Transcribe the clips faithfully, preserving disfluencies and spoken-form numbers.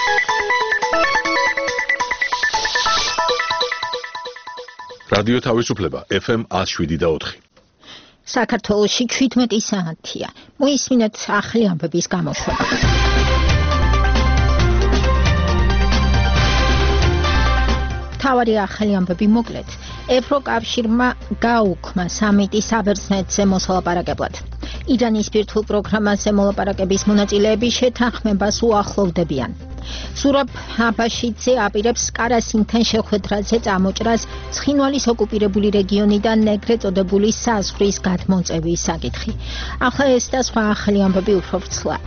რადიო თავისუფლება ეფ ემ one oh seven და four. საქართველოში seventeen საათია. მოისმინეთ ახალი ამბების გამოშვება. თავარი ახალი ამბები მოკლედ. ევროკავშირმა გაუქმა სამიტი საბერძნეთზე მოსალაპარაკებლად. ირანის ბირთვულ პროგრამაზე მოლაპარაკების მონაწილეები შეთანხმებას უახლოვდებიან. ზურაბ აბაშიძე აპირებს კარასინთან შეხვედრაზე წამოჭრას ცხინვალის ოკუპირებული რეგიონიდან ეგრეთ წოდებული საზღვრის გადმოწევის საკითხი. ახლა ეს და სხვა ახალი ამბები უფრო ვრცლად.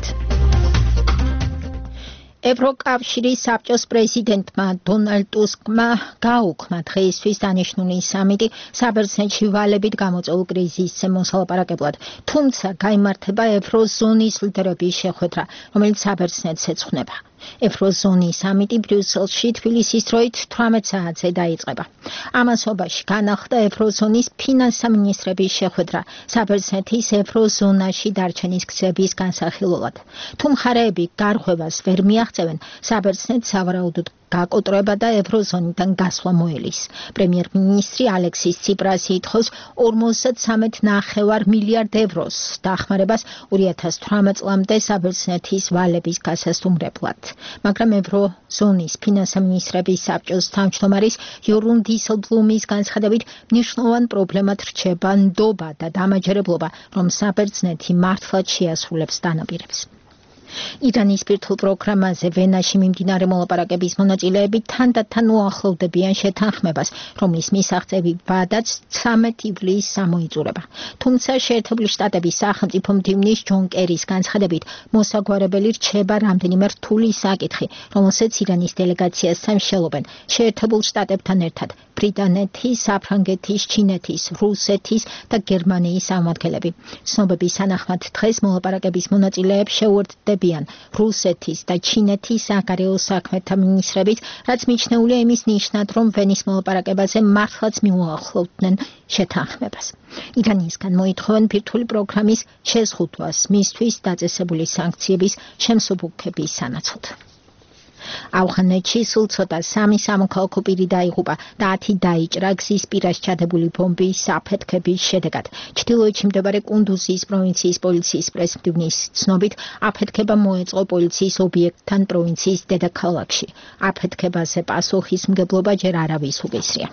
ევროკავშირის საბჭოს პრეზიდენტმა დონალდ ტუსკმა გაუქმა დღეისთვის დანიშნული სამიტი საბერძნეთში ვალებით გამოწვეულ კრიზისზე მოსალაპარაკებლად, თუმცა გაიმართება ევროზონის ლიდერების შეხვედრა, რომელიც საბერძნეთს ეძღვნება. ევროზონის სამიტი ბრიუსელში თბილისის დროით eighteen საათზე დაიწყება. ამასობაში განახლდა ევროზონის ფინანსამინისტრების შეხვედრა საბერძნეთის ევროზონაში დარჩენის გზების განსახილველად. თუ მხარეები გარღვევას ვერ მიაღწევენ, საბერძნეთს სავარაუდოდ გაკოტრება და ევროზონიდან გასვლა მოელის. პრემიერ-მინისტრი ალექსის ციპრასი ითხოვს forty-three point five მილიარდ ევროს დახმარებას two thousand eighteen წლამდე საბერძნეთის ვალების გასასტუმრებლად. მაგრამ ევროზონის ფინანსამინისტრების საბჭოს თავმჯდომარის იორუნ დისელბლუმის განცხადებით მნიშვნელოვან პრობლემად რჩება ნდობა და დამაჯერებლობა, რომ საბერძნეთი მართლაც შეასრულებს დანაპირებს. ირანის ბირთვულ პროგრამაზე ვენაში მიმდინარე მოლაპარაკების მონაწილეები თანდათან უახლოვდებიან შეთანხმებას, რომლის მისაღწევი ვადაც thirteen ივლისს გამოიწურება. თუმცა შეერთებული შტატების სახელმწიფო მდივნის ჯონ კერის განცხადებით მოსაგვარებელი რჩება რამდენიმე რთული საკითხი, რომელსაც ირანის დელეგაციასთან მსჯელობენ შეერთებულ შტატებთან ერთად ბრიტანეთის, საფრანგეთის, ჩინეთის, რუსეთის და გერმანიის წარმომადგენლები. ცნობების თანახმად დღეს მოლაპარაკების მონაწილეებს შეუერთდებიან რუსეთის და ჩინეთის საგარეო საქმეთა მინისტრებით, რაც მიჩნეულია იმის ნიშნად, რომ ვენის მოლაპარაკებაზე მართლაც მიუახლოვდნენ შეთანხმებას. ირანისგან მოითხოვენ ბირთვული პროგრამის შეზღუდვას მისთვის დაწესებული სანქციების შემსუბუქების სანაცვლოდ. ავღანეთში სულ ცოტა სამი სამოქალაქო პირი დაიღუპა და ათი დაიჭრა გზის პირას ჩადებული ბომბის აფეთქების შედეგად. ჩრდილოეთში მდებარე კუნდუზის პროვინციის პოლიციის პრესმდივნის ცნობით, აფეთქება მოეწყო პოლიციის ობიექტთან პროვინციის დედაქალაქში. აფეთქებაზე პასუხისმგებლობა ჯერ არავის უგესრია.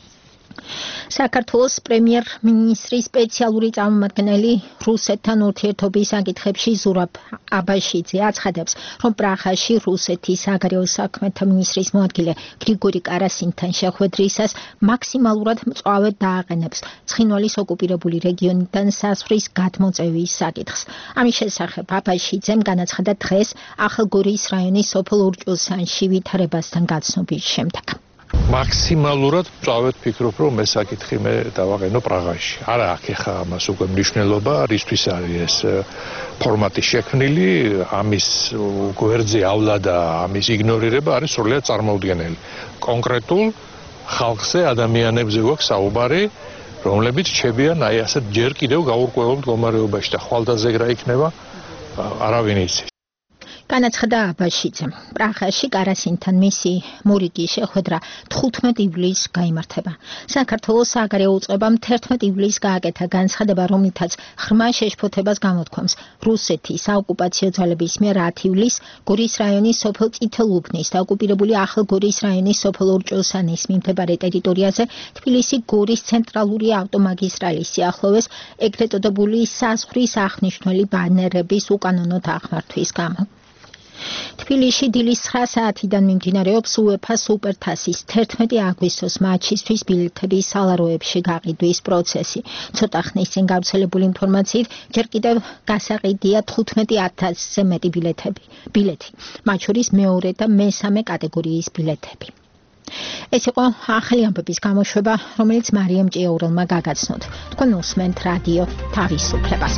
საქართველოს პრემიერ-მინისტრის სპეციალური წარმომადგენელი რუსეთთან ურთიერთობის საკითხებში ზურაბ აბაშიძე აცხადებს, რომ პრაღაში რუსეთის საგარეო საქმეთა მინისტრის მოადგილე გრიგორი კარასინთან შეხვედრისას მაქსიმალურად მწვავედ დააყენებს ცხინვალის ოკუპირებული რეგიონიდან საზღვრის გადმოწევის საკითხს. ამის შესახებ აბაშიძემ განაცხადა დღეს ახალგორის რაიონის სოფელ ურჭულსანში ვითარებასთან გაცნობის შემდეგ. მაქსიმალურად მწავედ ფიქრობ, რომ ეს საკითხი მე დავაყენო პრაღაში. არა აქ ეხა ამას უკვე მნიშვნელობა, რისთვის არის ეს ფორმატი შექმნილი, ამის გვერდზე ავლა და ამის იგნორირება არის სრულიად წარმოუდგენელი. კონკრეტულ ხალხზე, ადამიანებზე გვაქვს საუბარი, რომლებიც რჩებიან აი ასეთ ჯერ კიდევ გაურკვეველ მდგომარეობაში და ხვალდაზე რა იქნება, არავინ იცის. განაცხადა აბაშიძემ. პრაღაში კარასინთან მისი მურიგი შეხვედრა თხუთმეტ ივლისს გაიმართება. საქართველოს საგარეო უწყებამ თერთმეტ ივლისს გააკეთა განცხადება, რომლითაც ღრმა შეშფოთებას გამოთქვამს რუსეთის საოკუპაციო ძალების მიერ ათი ივლისს გორის რაიონის სოფელ წითელუბნის და ოკუპირებული ახალგორის რაიონის სოფელ ურჭულსანის მიმდებარე ტერიტორიაზე თბილისი-გორის ცენტრალური ავტომაგისტრალის სიახლოვეს ეგრეთ წოდებული საზღვრის აღნიშნული ბანერების უკანონო დახმართვის გამო. თბილისში დილის nine საათიდან მიმდინარეობს უეფა სუპერთასის thirteen აგვისტოს მატჩისთვის ბილეთების სალაროებში გაყიდვის პროცესი. ცოტა ხნის წინ გავრცელებული ინფორმაციით, ჯერ კიდევ გასაყიდია თხუთმეტი ათასზე მეტი ბილეთები. ბილეთი, მათ შორის მეორე და მესამე კატეგორიის ბილეთები. ეს იყო ახალი ამბების გამოშვება, რომელიც მარიამ ჭიაურელმა გაგაცნოთ. თქვენ უსმენთ რადიო თავისუფლებას.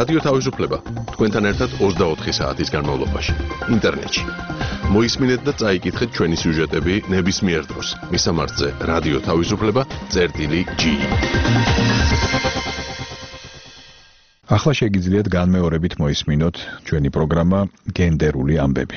რადიო თავისუფლება თქვენთან ერთად ოცდაოთხი საათის განმავლობაში ინტერნეტში. მოისმინეთ და წაიკითხეთ ჩვენი სიუჟეტები ნებისმიერ დროს. მისამართზე რადიო თავისუფლება წერტილი ჯი. ახლა შეგიძლიათ განმეორებით მოისმინოთ ჩვენი პროგრამა გენდერული ამბები.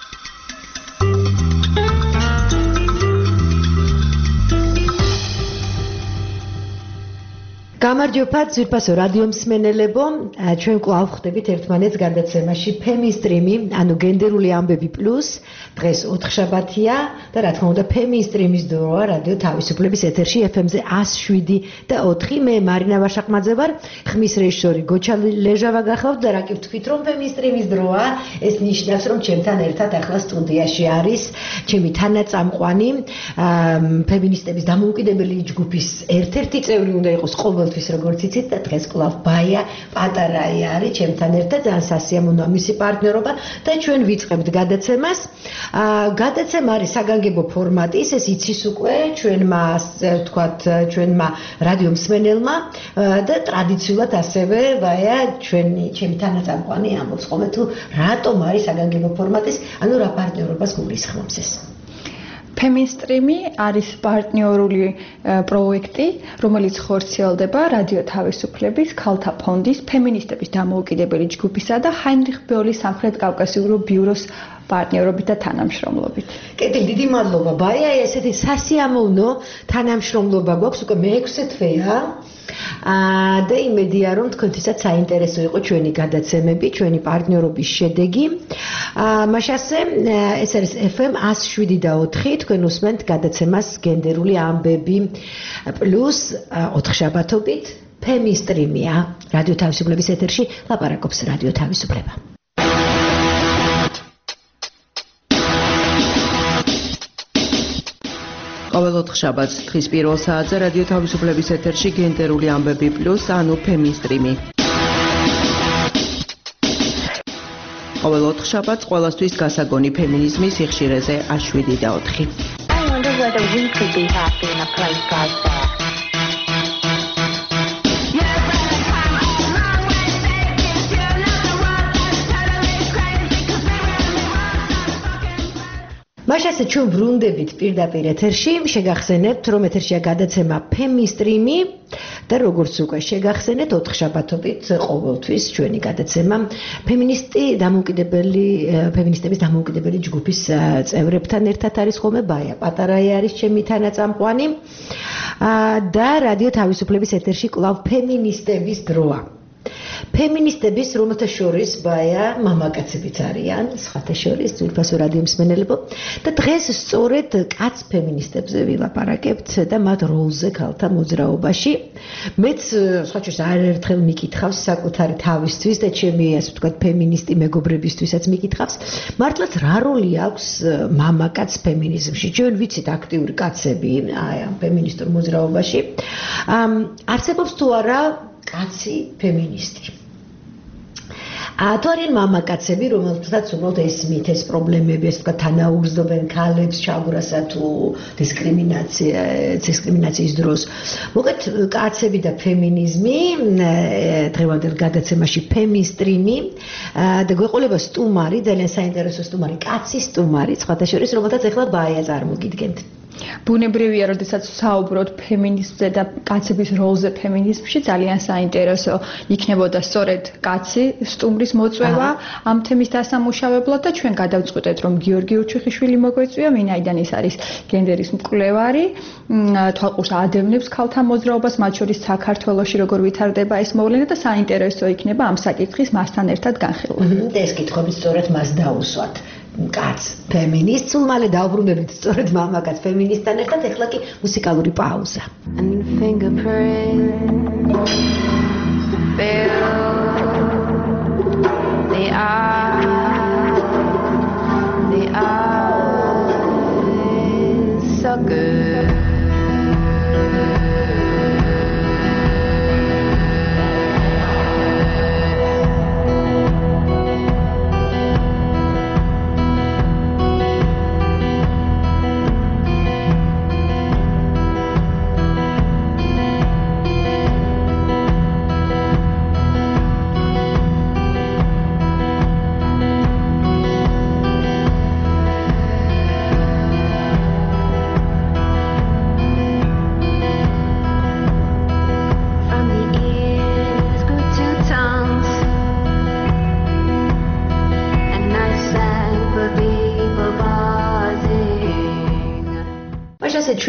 გამარჯობა ძვირფასო რადიო მსმენელებო, ჩვენ კვლავ ხვდებით ერთმანეთს გადაცემაში ფემისტრიმი, ანუ გენდერული ამბები პლუს. დღეს ოთხშაბათია და რა თქმა უნდა ფემისტრიმის დროა რადიო თავისუფლების ეთერში ეფ ემ-ზე εκατს შვიდი და ოთხი. მე მარინა ვაშაყმაძე ვარ, ხმის რეჟისორი გოჩა ლეჟავა გახლავთ და რა კი ვთქვით რომ ფემისტრიმის დროა, ეს ნიშნავს რომ ჩემთან ერთად ახლა სტუდიაში არის ჩემი თანაწამყვანი ფემინისტების დამოუკიდებელი ჯგუფის ერთ-ერთი წევრი უნდა იყოს ყოველთვის როგორც იცით და დღეს კვლავ ბაია პატარაი არის ჩემთან ერთად, ძალიან სასიამოვნოა მისი პარტნიორობა და ჩვენ ვიწყებთ გადაცემას. გადაცემა არის საგანგებო ფორმატის, ეს იცის უკვე ჩვენმა ვთქვათ ჩვენმა რადიო მსმენელმა და ტრადიციულად ასევე ბაია ჩვენი ჩემი თანაწამყვანი ამბობს ხოლმე თუ რატომ არის საგანგებო ფორმატის, ანუ რა პარტნიორობას გულისხმობს ეს. ფემისტრიმი არის პარტნიორული პროექტი, რომელიც ხორციელდება რადიო თავისუფლების, ქალთა ფონდის, ფემინისტების დამოუკიდებელი ჯგუფისა და ჰაინრიხ ბეოლის სამხრეთ კავკასიურ ბიუროს პარტნიორობით და თანამშრომლობით. კეთილ, დიდი მადლობა. ბაია, ესეთი სასიამოვნო თანამშრომლობა გვაქვს უკვე მეექვსე თვეა. და იმედია რომ თქვენთვისაც საინტერესო იყო ჩვენი გადაცემები, ჩვენი პარტნიორობის შედეგი. მაშასე ეს არის ეფ ემ εκατს შვიდი და ოთხი, თქვენ უსმენთ გადაცემას გენდერული ამბები პლუს ოთხშაბათობით ფემისტრიმია რადიო თავისუფლების ეთერში ლაპარაკობს რადიო თავისუფლება. ყოველ ოთხშაბათს დღის პირველ საათზე რადიო თავისუფლების ეთერში გენდერული ამბები პლუს, ანუ ფემისტრიმი. ყოველ ოთხშაბათს ყველასთვის გასაგონი ფემინიზმის სიხშირეზე εκατს შვიდი და ოთხი. I wonder whether we could be happy in a place like that. მაშასე ჩვენ ბრუნდებით პირდაპირ ეთერში, შეგახსენებთ რომ ეთერშია გადაცემა ფემისტრიმი და როგორც უკვე შეგახსენეთ ოთხშაბათობით ყოველთვის ჩვენი გადაცემა ფემინისტი დამოუკიდებელი ფემინისტების დამოუკიდებელი ჯგუფის წევრებთან ერთად არის ხოლმე ბაია პატარაი არის ჩემი თანაწამყვანი და რადიო თავისუფლების ეთერში კვლავ ფემინისტების დროა. ფემინისტების რომელთა შორის ბაია მამაკაცებიც არიან, სხვათა შორის ძვირფასო რადიო მსმენელებო და დღეს სწორედ კაც ფემინისტებზე ვილაპარაკებთ და მათ როლზე ქალთა მოძრაობაში. მეც სხვა შორის არაერთხელ მიკითხავს საკუთარი თავისთვის და ჩემი ასე ვთქვათ ფემინისტი მეგობრებისთვისაც მიკითხავს, მართლაც რა როლი აქვს მამაკაც ფემინიზმში? ჩვენ ვიცით აქტიური კაცები აი ამ ფემინისტურ მოძრაობაში. არსებობს თუ არა კაცი ფემინისტი. თუ არიან მამაკაცები, რომელთაც უბრალოდ ესმით ეს პრობლემები, ეს თქვა თანაუგრძნობენ ქალებს ჩაგვრასა თუ დისკრიმინაცია, დისკრიმინაციის დროს. მოგეთ კაცები და ფემინიზმი დღევანდელ გადაცემაში ფემისტრიმი და გვეყოლება სტუმარი, ძალიან საინტერესო სტუმარი, კაცი სტუმარი, სხვათა შორის, რომელთაც ახლა ბაია წარმოგიდგენთ. ბუნებრივია, როდესაც საუბრობთ ფემინიზმზე და კაცების როლზე ფემინიზმში, ძალიან საინტერესო იქნებოდა სწორედ კაცი სტუმრის მოწვევა ამ თემის დასამუშავებლად და ჩვენ გადავწყვეტეთ, რომ გიორგი უჩიხიშვილი მოგვეწვია, ვინაიდან ის არის გენდერის მკვლევარი, თვალყურს ადევნებს ქალთა მოძრაობას, მათ შორის საქართველოში როგორ ვითარდება ეს მოვლენა და საინტერესო იქნება ამ საკითხის მასთან ერთად განხილვა. და ეს კითხვები სწორედ მას დაუსვათ. კაც ფემინისტ, სულ მალე დავბრუნდებით სწორედ მამაკაც ფემინისტთან ერთად, ეხლა კი მუსიკალური პაუზა.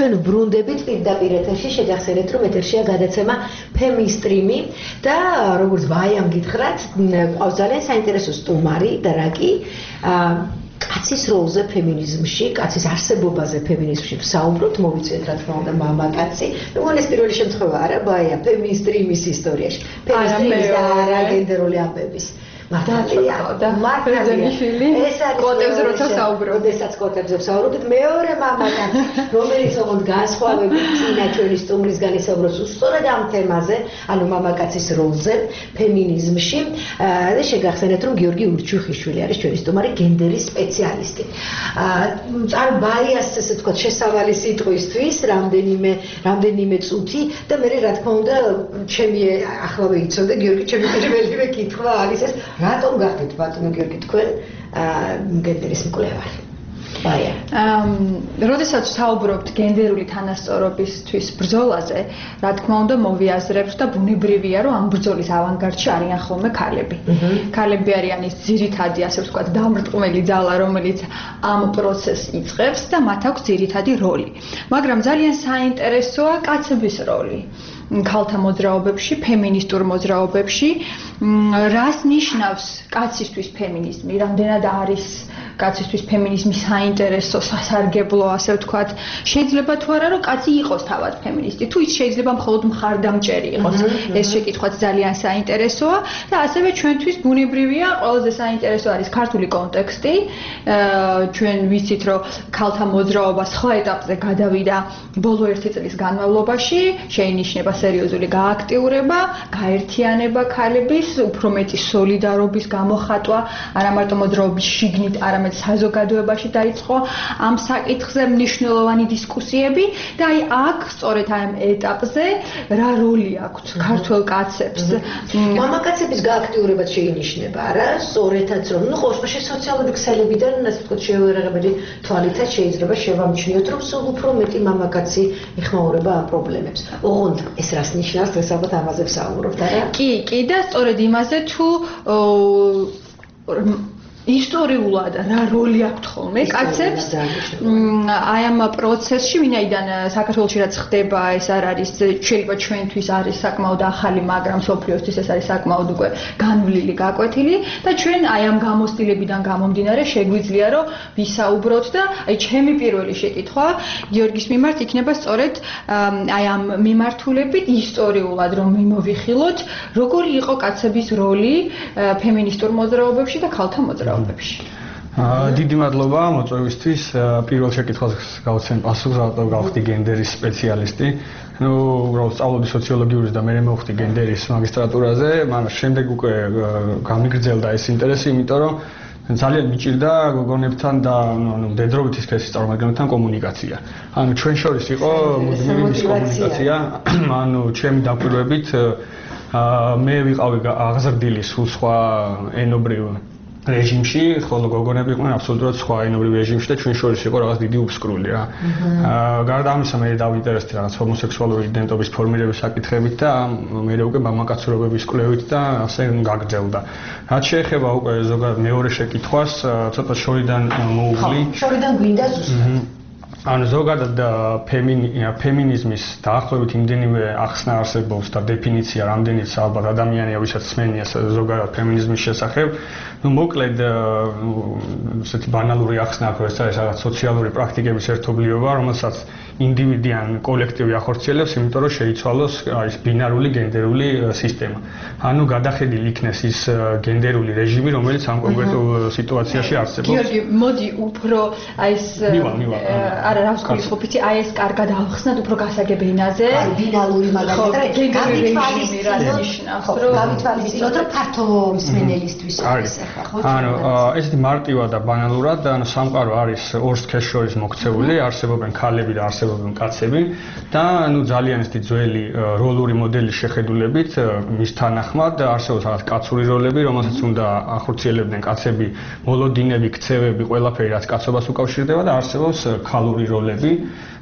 ჩვენ ბრუნდებით პირდაპირ ეთერში, შეგახსენეთ რომ ეთერშია გადაცემა ფემისტრიმი და როგორც ვაიამ გითხრათ, ყავს ძალიან საინტერესო სტუმარი და რა კი კაცის როლზე ფემინიზმში, კაცის არსებობაზე ფემინიზმში ვსაუბრობთ, მოვიწვიეთ რა თქმა უნდა მამაკაცი. ნუ ეს პირველი შემთხვევა არა, ბაია ფემისტრიმის ისტორიაში. ფემისტრიმის და არა გენდერული ამბების. მართალია და მართალია ეს არის კოტებზე როცა საუბრობთ, შესაძ კოტებზე საუბრობთ, მეორე მამაკაცი, რომელიც ოღონდ განსხვავებით წინა ჩვენი სტუმრისგან ისაუბროს უსწორად ამ თემაზე, ანუ მამაკაცის როლზე ფემინიზმში და შეგახსენეთ რომ გიორგი ურჩუხიშვილი არის ჩვენი სტუმარი, გენდერის სპეციალისტი. ან ბაიას ესე ვთქვათ შესავალი სიტყვისთვის რამდენიმე რამდენიმე წუთი და მე რა თქმა უნდა ჩემი ახლავე იცოდე გიორგი ჩემი პირველივე კითხვა არის ეს რატომ გახდით ბატონო გიორგი თქვენ გენდერის მკვლევარი? ბაია. ამ, როდესაც საუბრობთ გენდერული თანასწორობისთვის ბრძოლაზე, რა თქმა უნდა მოვიაზრებთ და ბუნებრივია, რომ ამ ბრძოლის ავანგარდში არიან ხოლმე ქალები. ქალები არიან ის ძირითადი, ასე ვთქვათ, დამრტყმელი ძალა, რომელიც ამ პროცესს იწყებს და მათ აქვს ძირითადი როლი. მაგრამ ძალიან საინტერესოა კაცების როლი. ქალთა მოძრაობებში, ფემინისტურ მოძრაობებში, რას ნიშნავს კაცისთვის ფემინიზმი, რამდენად არის კაცისთვის ფემინიზმი საინტერესო, სასარგებლო, ასე ვთქვათ, შეიძლება თუ არა რომ კაცი იყოს თავად ფემინისტი, თუ ის შეიძლება მხოლოდ მხარდამჭერი იყოს. ეს შეკითხვაც ძალიან საინტერესოა და ასევე ჩვენთვის ბუნებრივია, ყველაზე საინტერესო არის ქართული კონტექსტი. ჩვენ ვიცით, რომ ქალთა მოძრაობა სხვა ეტაპზე გადავიდა ბოლო ერთი წლის განმავლობაში, შეინიშნება სერიოზული გააქტიურება, გაერთიანება ქალების, უფრო მეტი სოლიდარობის გამოხატვა, არა მარტო მოძრაობის შიგნით, არამედ საზოგადოებაში დაიწყო ამ საკითხზე მნიშვნელოვანი დისკუსიები და აი აქ სწორედ ამ ეტაპზე რა როლი აქვს ქართველ კაცებს? მამაკაცების გააქტიურებაც შეინიშნება, არა? სწორედაც რომ, ну, ყოველთვის სოციალური ქსელებიდან, ასე ვთქვათ, შეუერაღებელი თვალითაც შეიძლება შევამჩნიოთ, რომ სულ უფრო მეტი მამაკაცი ეხმაურება ამ პრობლემებს. ოღონდ ეს რას ნიშნავს, დღეს ალბათ ამაზე ვსაუბრობთ, არა? კი, კი და სწორედ იმაზე თუ ისტორიულად რა როლი აქვს ხოლმე კაცებს აი ამ პროცესში, ვინაიდან საქართველოში რაც ხდება, ეს არ არის შეიძლება ჩვენთვის არის საკმაოდ ახალი, მაგრამ სოფლიოსთვის ეს არის საკმაოდ უკვე განვლილი, გაკვეთილი და ჩვენ აი ამ გამოცდილებიდან გამომდინარე შეგვიძლია რომ ვისაუბროთ და აი ჩემი პირველი შეკითხვა გიორგის მიმართ იქნება სწორედ აი ამ მიმართულებით ისტორიულად რომ მიმოვიხილოთ, როგორი იყო კაცების როლი ფემინისტურ მოძრაობებში და ქალთა მოძრაობებში. დიდი მადლობა მოწვევისთვის. პირველ შეკითხვას გავცემ პასუხს, რატომ გავხდი გენდერის სპეციალისტი. ნუ უბრალოდ სწავლობდი სოციოლოგიურის და მე მოვხდი გენდერის მაგისტრატურაზე, მაგრამ შემდეგ უკვე გამიგრძელდა ეს ინტერესი, იმიტომ რომ ძალიან მიჭირდა გოგონებთან და ანუ მდედრობითი სქესის წარმომადგენლებთან კომუნიკაცია. ანუ ჩვენ შორის იყო მუდმივი კომუნიკაცია. ანუ ჩემი დაკვირვებით მე ვიყავი აღზრდილი სულ სხვა ენობრივ რეჟიმში, ხოლო გოგონები იყვნენ აბსოლუტურად სხვა ენობრივ რეჟიმში და ჩვენ შორის იყო რაღაც დიდი უბსკრული რა. გარდა ამისა მე დავინტერესდი რაღაც ჰომოსექსუალური იდენტობის ფორმირების საკითხებით და მე უკვე მამაკაცურობების კვლევით და ასე გაგრძელდა. რაც შეეხება უკვე ზოგადად მეორე შეკითხვას, ცოტა შორიდან მოუვლი. შორიდან გვინდა ზუსტად. ანუ ზოგადად ფემინიზმის დაახლოებით იმდენივე ახსნა არსებობს და დეფინიცია რამდენიც ალბათ ადამიანია ვისაც სმენია ზოგადად ფემინიზმის შესახებ. ну მოკლედ ესეთი ბანალური ახსნა აქვს, ეს არის რაღაც სოციალური პრაქტიკების ერთობლიობა, რომელსაც ინდივიდი ან კოლექტივი ახორციელებს, იმიტომ რომ შეიცვალოს ის ბინარული გენდერული სისტემა. ანუ გადახედილი იქნეს ის გენდერული რეჟიმი, რომელიც ამ კონკრეტულ სიტუაციაში არსებობს. გიორგი, მოდი უფრო აი ეს არა რა ვსკვლისხობ, იცი, აი ეს კარგად ავხსნათ უფრო გასაგები ენაზე. აი ბინარული მაგალითად გავითვალისწინოთ, რომ გავითვალისწინოთ, რომ ფართო მსმენელისთვის არის ახლა ხო? ანუ ესეთი მარტივად და ბანალურად, ანუ სამყარო არის ორ სქესს შორის მოქცეული, არსებობენ ქალები და არსებობენ კაცები და ანუ ძალიან ესეთი ძველი როლური მოდელის შეხედულებით მის თანახმად არსებობს რაღაც კაცური როლები, რომელსაც უნდა ახორციელებდნენ კაცები, მოლოდინები, ქცევები, ყველაფერი რაც კაცობას უკავშირდება და არსებობს ქალური როლები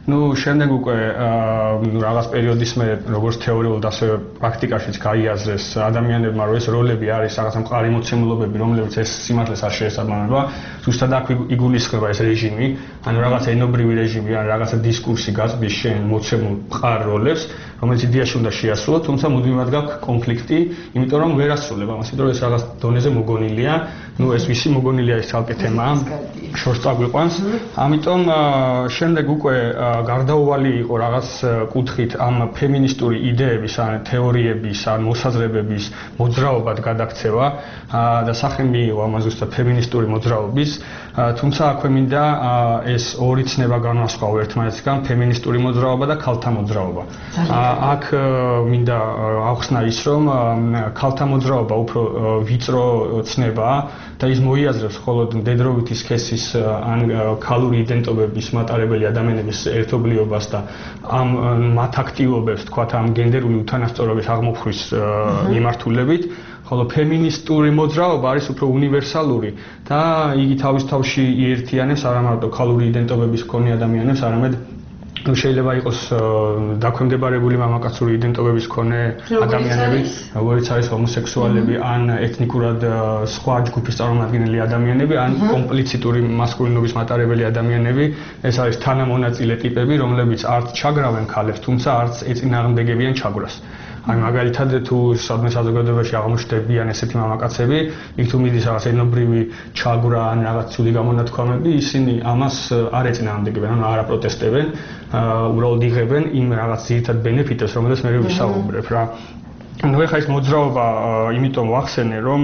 ნუ შემდეგ უკვე რაღაც პერიოდის მერე როგორც თეორიულად ასე პრაქტიკაშიც გაიაზრეს ადამიანებმა რომ ეს როლები არის რაღაცა მყარი მოცემულობები რომლებიც ეს სიმართლეს არ შეესაბამება ზუსტად აქ იგულისხმება ეს რეჟიმი ანუ რაღაცა ენობრივი რეჟიმი ან რაღაცა დისკურსი გაწვდის შენ მოცემულ მყარ როლებს რომელიც იდეაში უნდა შეასრულო თუმცა მუდმივად გაქვს კონფლიქტი იმიტომ რომ ვერ ასრულებ ამას იმიტომ რომ ეს რაღაც დონეზე მოგონილია ნუ ეს ვისი მოგონილია ეს თალკე თემაა შორს წაგვიყვანს ამიტომ შემდეგ უკვე გარდაუვალი იყო რაღაც კუთხით ამ ფემინისტური იდეების ან თეორიების ან მოსაზრებების მოძრაობად გადაქცევა და სახე მიიღო ამას ზუსტად ფემინისტური მოძრაობის თუმცა აქვე მინდა ეს ორი ცნება განვასხვაო ერთმანეთისგან ფემინისტური მოძრაობა და ქალთა მოძრაობა აქ მინდა ახსნა ის რომ ქალთა მოძრაობა უფრო ვიწრო ცნებაა და ის მოიაზრებს მხოლოდ მდედროვითი სქესის ან ქალური იდენტობების მატარებელი ადამიანების ერთობლიობას და ამ მათ აქტივობებს თქვათ ამ გენდერული უთანასწორობის აღმოფხვის მიმართულებით ხოლო ფემინისტური მოძრაობა არის უფრო უნივერსალური და იგი თავის თავში იერთიანებს არა მარტო ქალური იდენტობების მქონე ადამიანებს არამედ ну შეიძლება იყოს დაქვემდებარებული მამაკაცური იდენტობების მქონე ადამიანები, როგორც არის ჰომოსექსუალები, ან ეთნიკურად სხვა ჯგუფის წარმომადგენელი ადამიანები, ან კომპლიციტური მასკულინობის მატარებელი ადამიანები, ეს არის თანამონაწილე ტიპები, რომლებიც არც ჩაგრავენ ქალებს, თუმცა არც ეწინააღმდეგებიან ჩაგვრას. აი მაგალითად თუ სადმე საზოგადოებაში აღმოჩნდებიან ესეთი მამაკაცები, იქ თუ მიდის რაღაც ენობრივი ჩაგვრა ან რაღაც ცუდი გამონათქვამები, ისინი ამას არ ეწინააღმდეგებენ, ანუ არ აპროტესტებენ, უბრალოდ იღებენ იმ რაღაც ძირითად ბენეფიტებს, რომელსაც მე ვისაუბრებ რა. ნუ ეხლა ეს მოძრაობა იმიტომ ვახსენე, რომ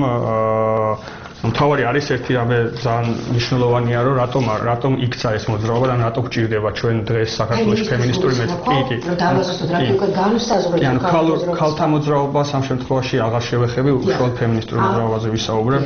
მთავარი არის ერთი რამე ძალიან მნიშვნელოვანია, რომ რატომ რატომ იქცა ეს მოძრაობა და რატომ გჭირდება ჩვენ დღეს საქართველოს ფემინისტური მეტყიდი. ანუ ქალთა მოძრაობას ამ შემთხვევაში აღარ შევეხები, უშუალოდ ფემინისტურ მოძრაობაზე ვისაუბრებ.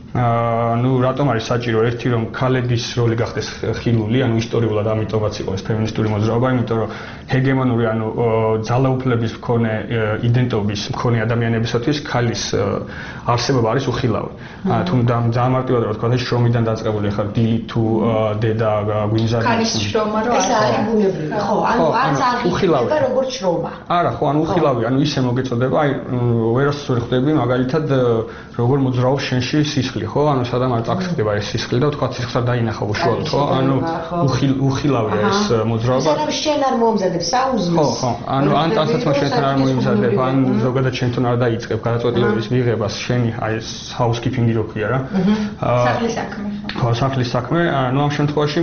ну რატომ არის საჭირო ერთი რომ ქალების როლი გახდეს ხილული, ანუ ისტორიულად ამიტომაც იყო ეს ფემინისტური მოძრაობა, იმიტომ რომ ჰეგემონური ანუ ძალაუფლების მქონე იდენტობის მქონე ადამიანებისათვის ქალის არსებობა არის უხილავი. თუ ძალიან მარტივად რა ვთქვა, ეს შრომიდან დაწყებული ხარ დილი თუ დედა გვინზარი. ქალის შრომა რო ეს არის ბუნებრივი, ხო, ანუ არც არ ხილავება როგორც შრომა. არა, ხო, ანუ უხილავი, ანუ ისე მოგეწოდება, აი ვერასდროს ვერ ხვდები მაგალითად როგორ მოძრაობს შენში სისხლი. ხო, ანუ სადამ არ წაგხდება ეს სისხლი და თქვა სისხლს არ დაინახავ უშუალოდ, ხო? ანუ უხილავია ეს მოძრაობა. ეს არის შენ არ მომზადებ საუზმეს. ხო, ხო, ანუ ან ტანსაცმელს შენთან არ მოიმზადებ, ან ზოგადად შენთან არ დაიწყებ გადაწყვეტილების მიღებას, შენი აი ეს housekeeping-ი რო ქვია რა. სახლის საქმე. ხო, სახლის საქმე, ანუ ამ შემთხვევაში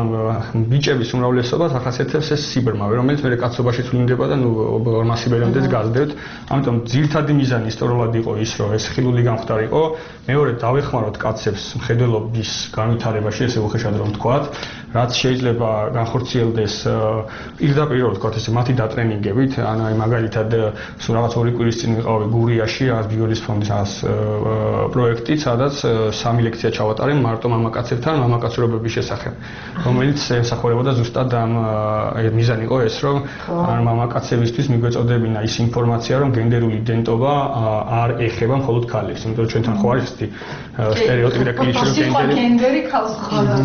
ბიჭების უმრავლესობას ახასიათებს ეს სიბრმავე, რომელიც მე კაცობაში წვლინდება და ნუ ორმა სიბერამდეც გაზრდებთ. ამიტომ ძირითადი მიზანი ისტორიულად იყო ის, რომ ეს ხილული გამხდარიყო. მეორე დავეხმაროთ კაცებს მხედველობის განვითარებაში, ესე უხეშად რომ ვთქვათ, რაც შეიძლება განხორციელდეს პირდაპირ ვთქვათ, ესე მათი დატრენინგებით, ანუ აი მაგალითად სულ რაღაც ორი კვირის წინ ვიყავი გურიაში, რაღაც ბიოლის ფონდის რაღაც პროექტი, სადაც სამი ლექცია ჩავატარე მარტო მამაკაცებთან მამაკაცურობების შესახებ, რომელიც ემსახურებოდა ზუსტად ამ მიზანი იყო ეს, რომ მამაკაცებისთვის მიგვეწოდებინა ის ინფორმაცია, რომ გენდერული იდენტობა არ ეხება მხოლოდ ქალებს, იმიტომ რომ ჩვენთან ხო არის ესეთი სტერეოტიპი და კლიშე რომ გენდერი ქალს ხარ.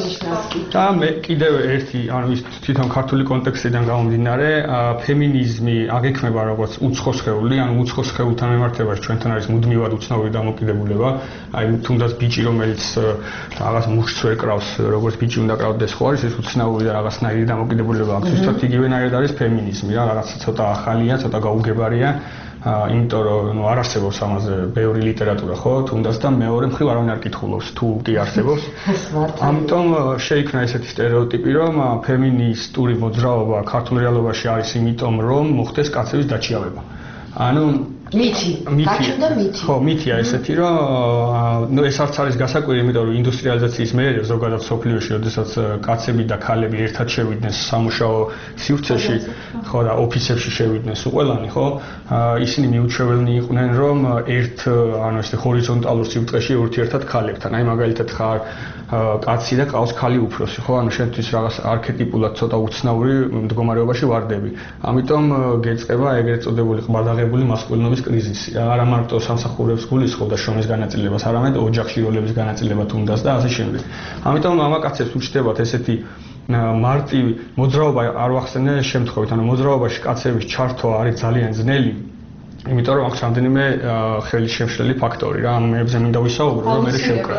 და მე კიდევ ერთი, ანუ ის თვითონ ქართული კონტექსტიდან გამომდინარე, ფემინიზმი აგექმება როგორც უცხო სხეული, ანუ უცხო სხეულთან მიმართებაში ჩვენთან არის მუდმივად უცნაური დამოკიდებულება, აი თუნდაც ბიჭი რომელიც რაღაც მუშს ვერ კრავს, როგორც ბიჭი უნდა კრავდეს, ხო არის ეს უცნაური და რაღაცნაირი დამოკიდებულება აქვს, ზუსტად იგივენაირად არის ფემინიზმი რა, რაღაც ცოტა ახალია, ცოტა გაუგებარია. იმიტომ რომ ნუ არ არსებობს ამაზე ბევრი ლიტერატურა, ხო, თუნდაც და მეორე მხრივ არავინ არ კითხულობს, თუ კი არსებობს. ამიტომ შეიქმნა ესეთი სტერეოტიპი, რომ ფემინისტური მოძრაობა ქართულ რეალობაში არის იმიტომ, რომ მოხდეს კაცების დაჭიავება. ანუ მითი, გაჩნდა მითი. ხო, მითია ესეთი, რომ ნუ ეს არც არის გასაკვირი, იმიტომ რომ ინდუსტრიალიზაციის მერე ზოგადად სოფლიოში, როდესაც კაცები და ქალები ერთად შევიდნენ სამუშაო სივრცეში, ხო და ოფისებში შევიდნენ ყველანი, ხო? ისინი მიუჩვეველნი იყვნენ, რომ ერთ ანუ ესე ჰორიზონტალურ სივრცეში ურთიერთად ქალებთან. აი მაგალითად ხარ კაცი და ყავს ქალი უფროსი, ხო? ანუ შენთვის რაღაც არქეტიპულად ცოტა უცნაური მდგომარეობაში ვარდები. ამიტომ გეწყება ეგრეთ წოდებული ყბადაღებული მასკულინობის კრიზისი. არა მარტო სამსახურებს გულისხმობ და შრომის განაწილებას, არამედ ოჯახში როლების განაწილება თუნდაც და ასე შემდეგ. ამიტომ მამაკაცებს უჩნდებათ ესეთი მარტივი მოძრაობა არ ვახსენე შემთხვევით, ანუ მოძრაობაში კაცების ჩართვა არის ძალიან ძნელი. იმიტომ რომ აქვს რამდენიმე ხელი შემშლელი ფაქტორი რა, ამებზე მინდა ვისაუბრო, რომ მე შევკრა.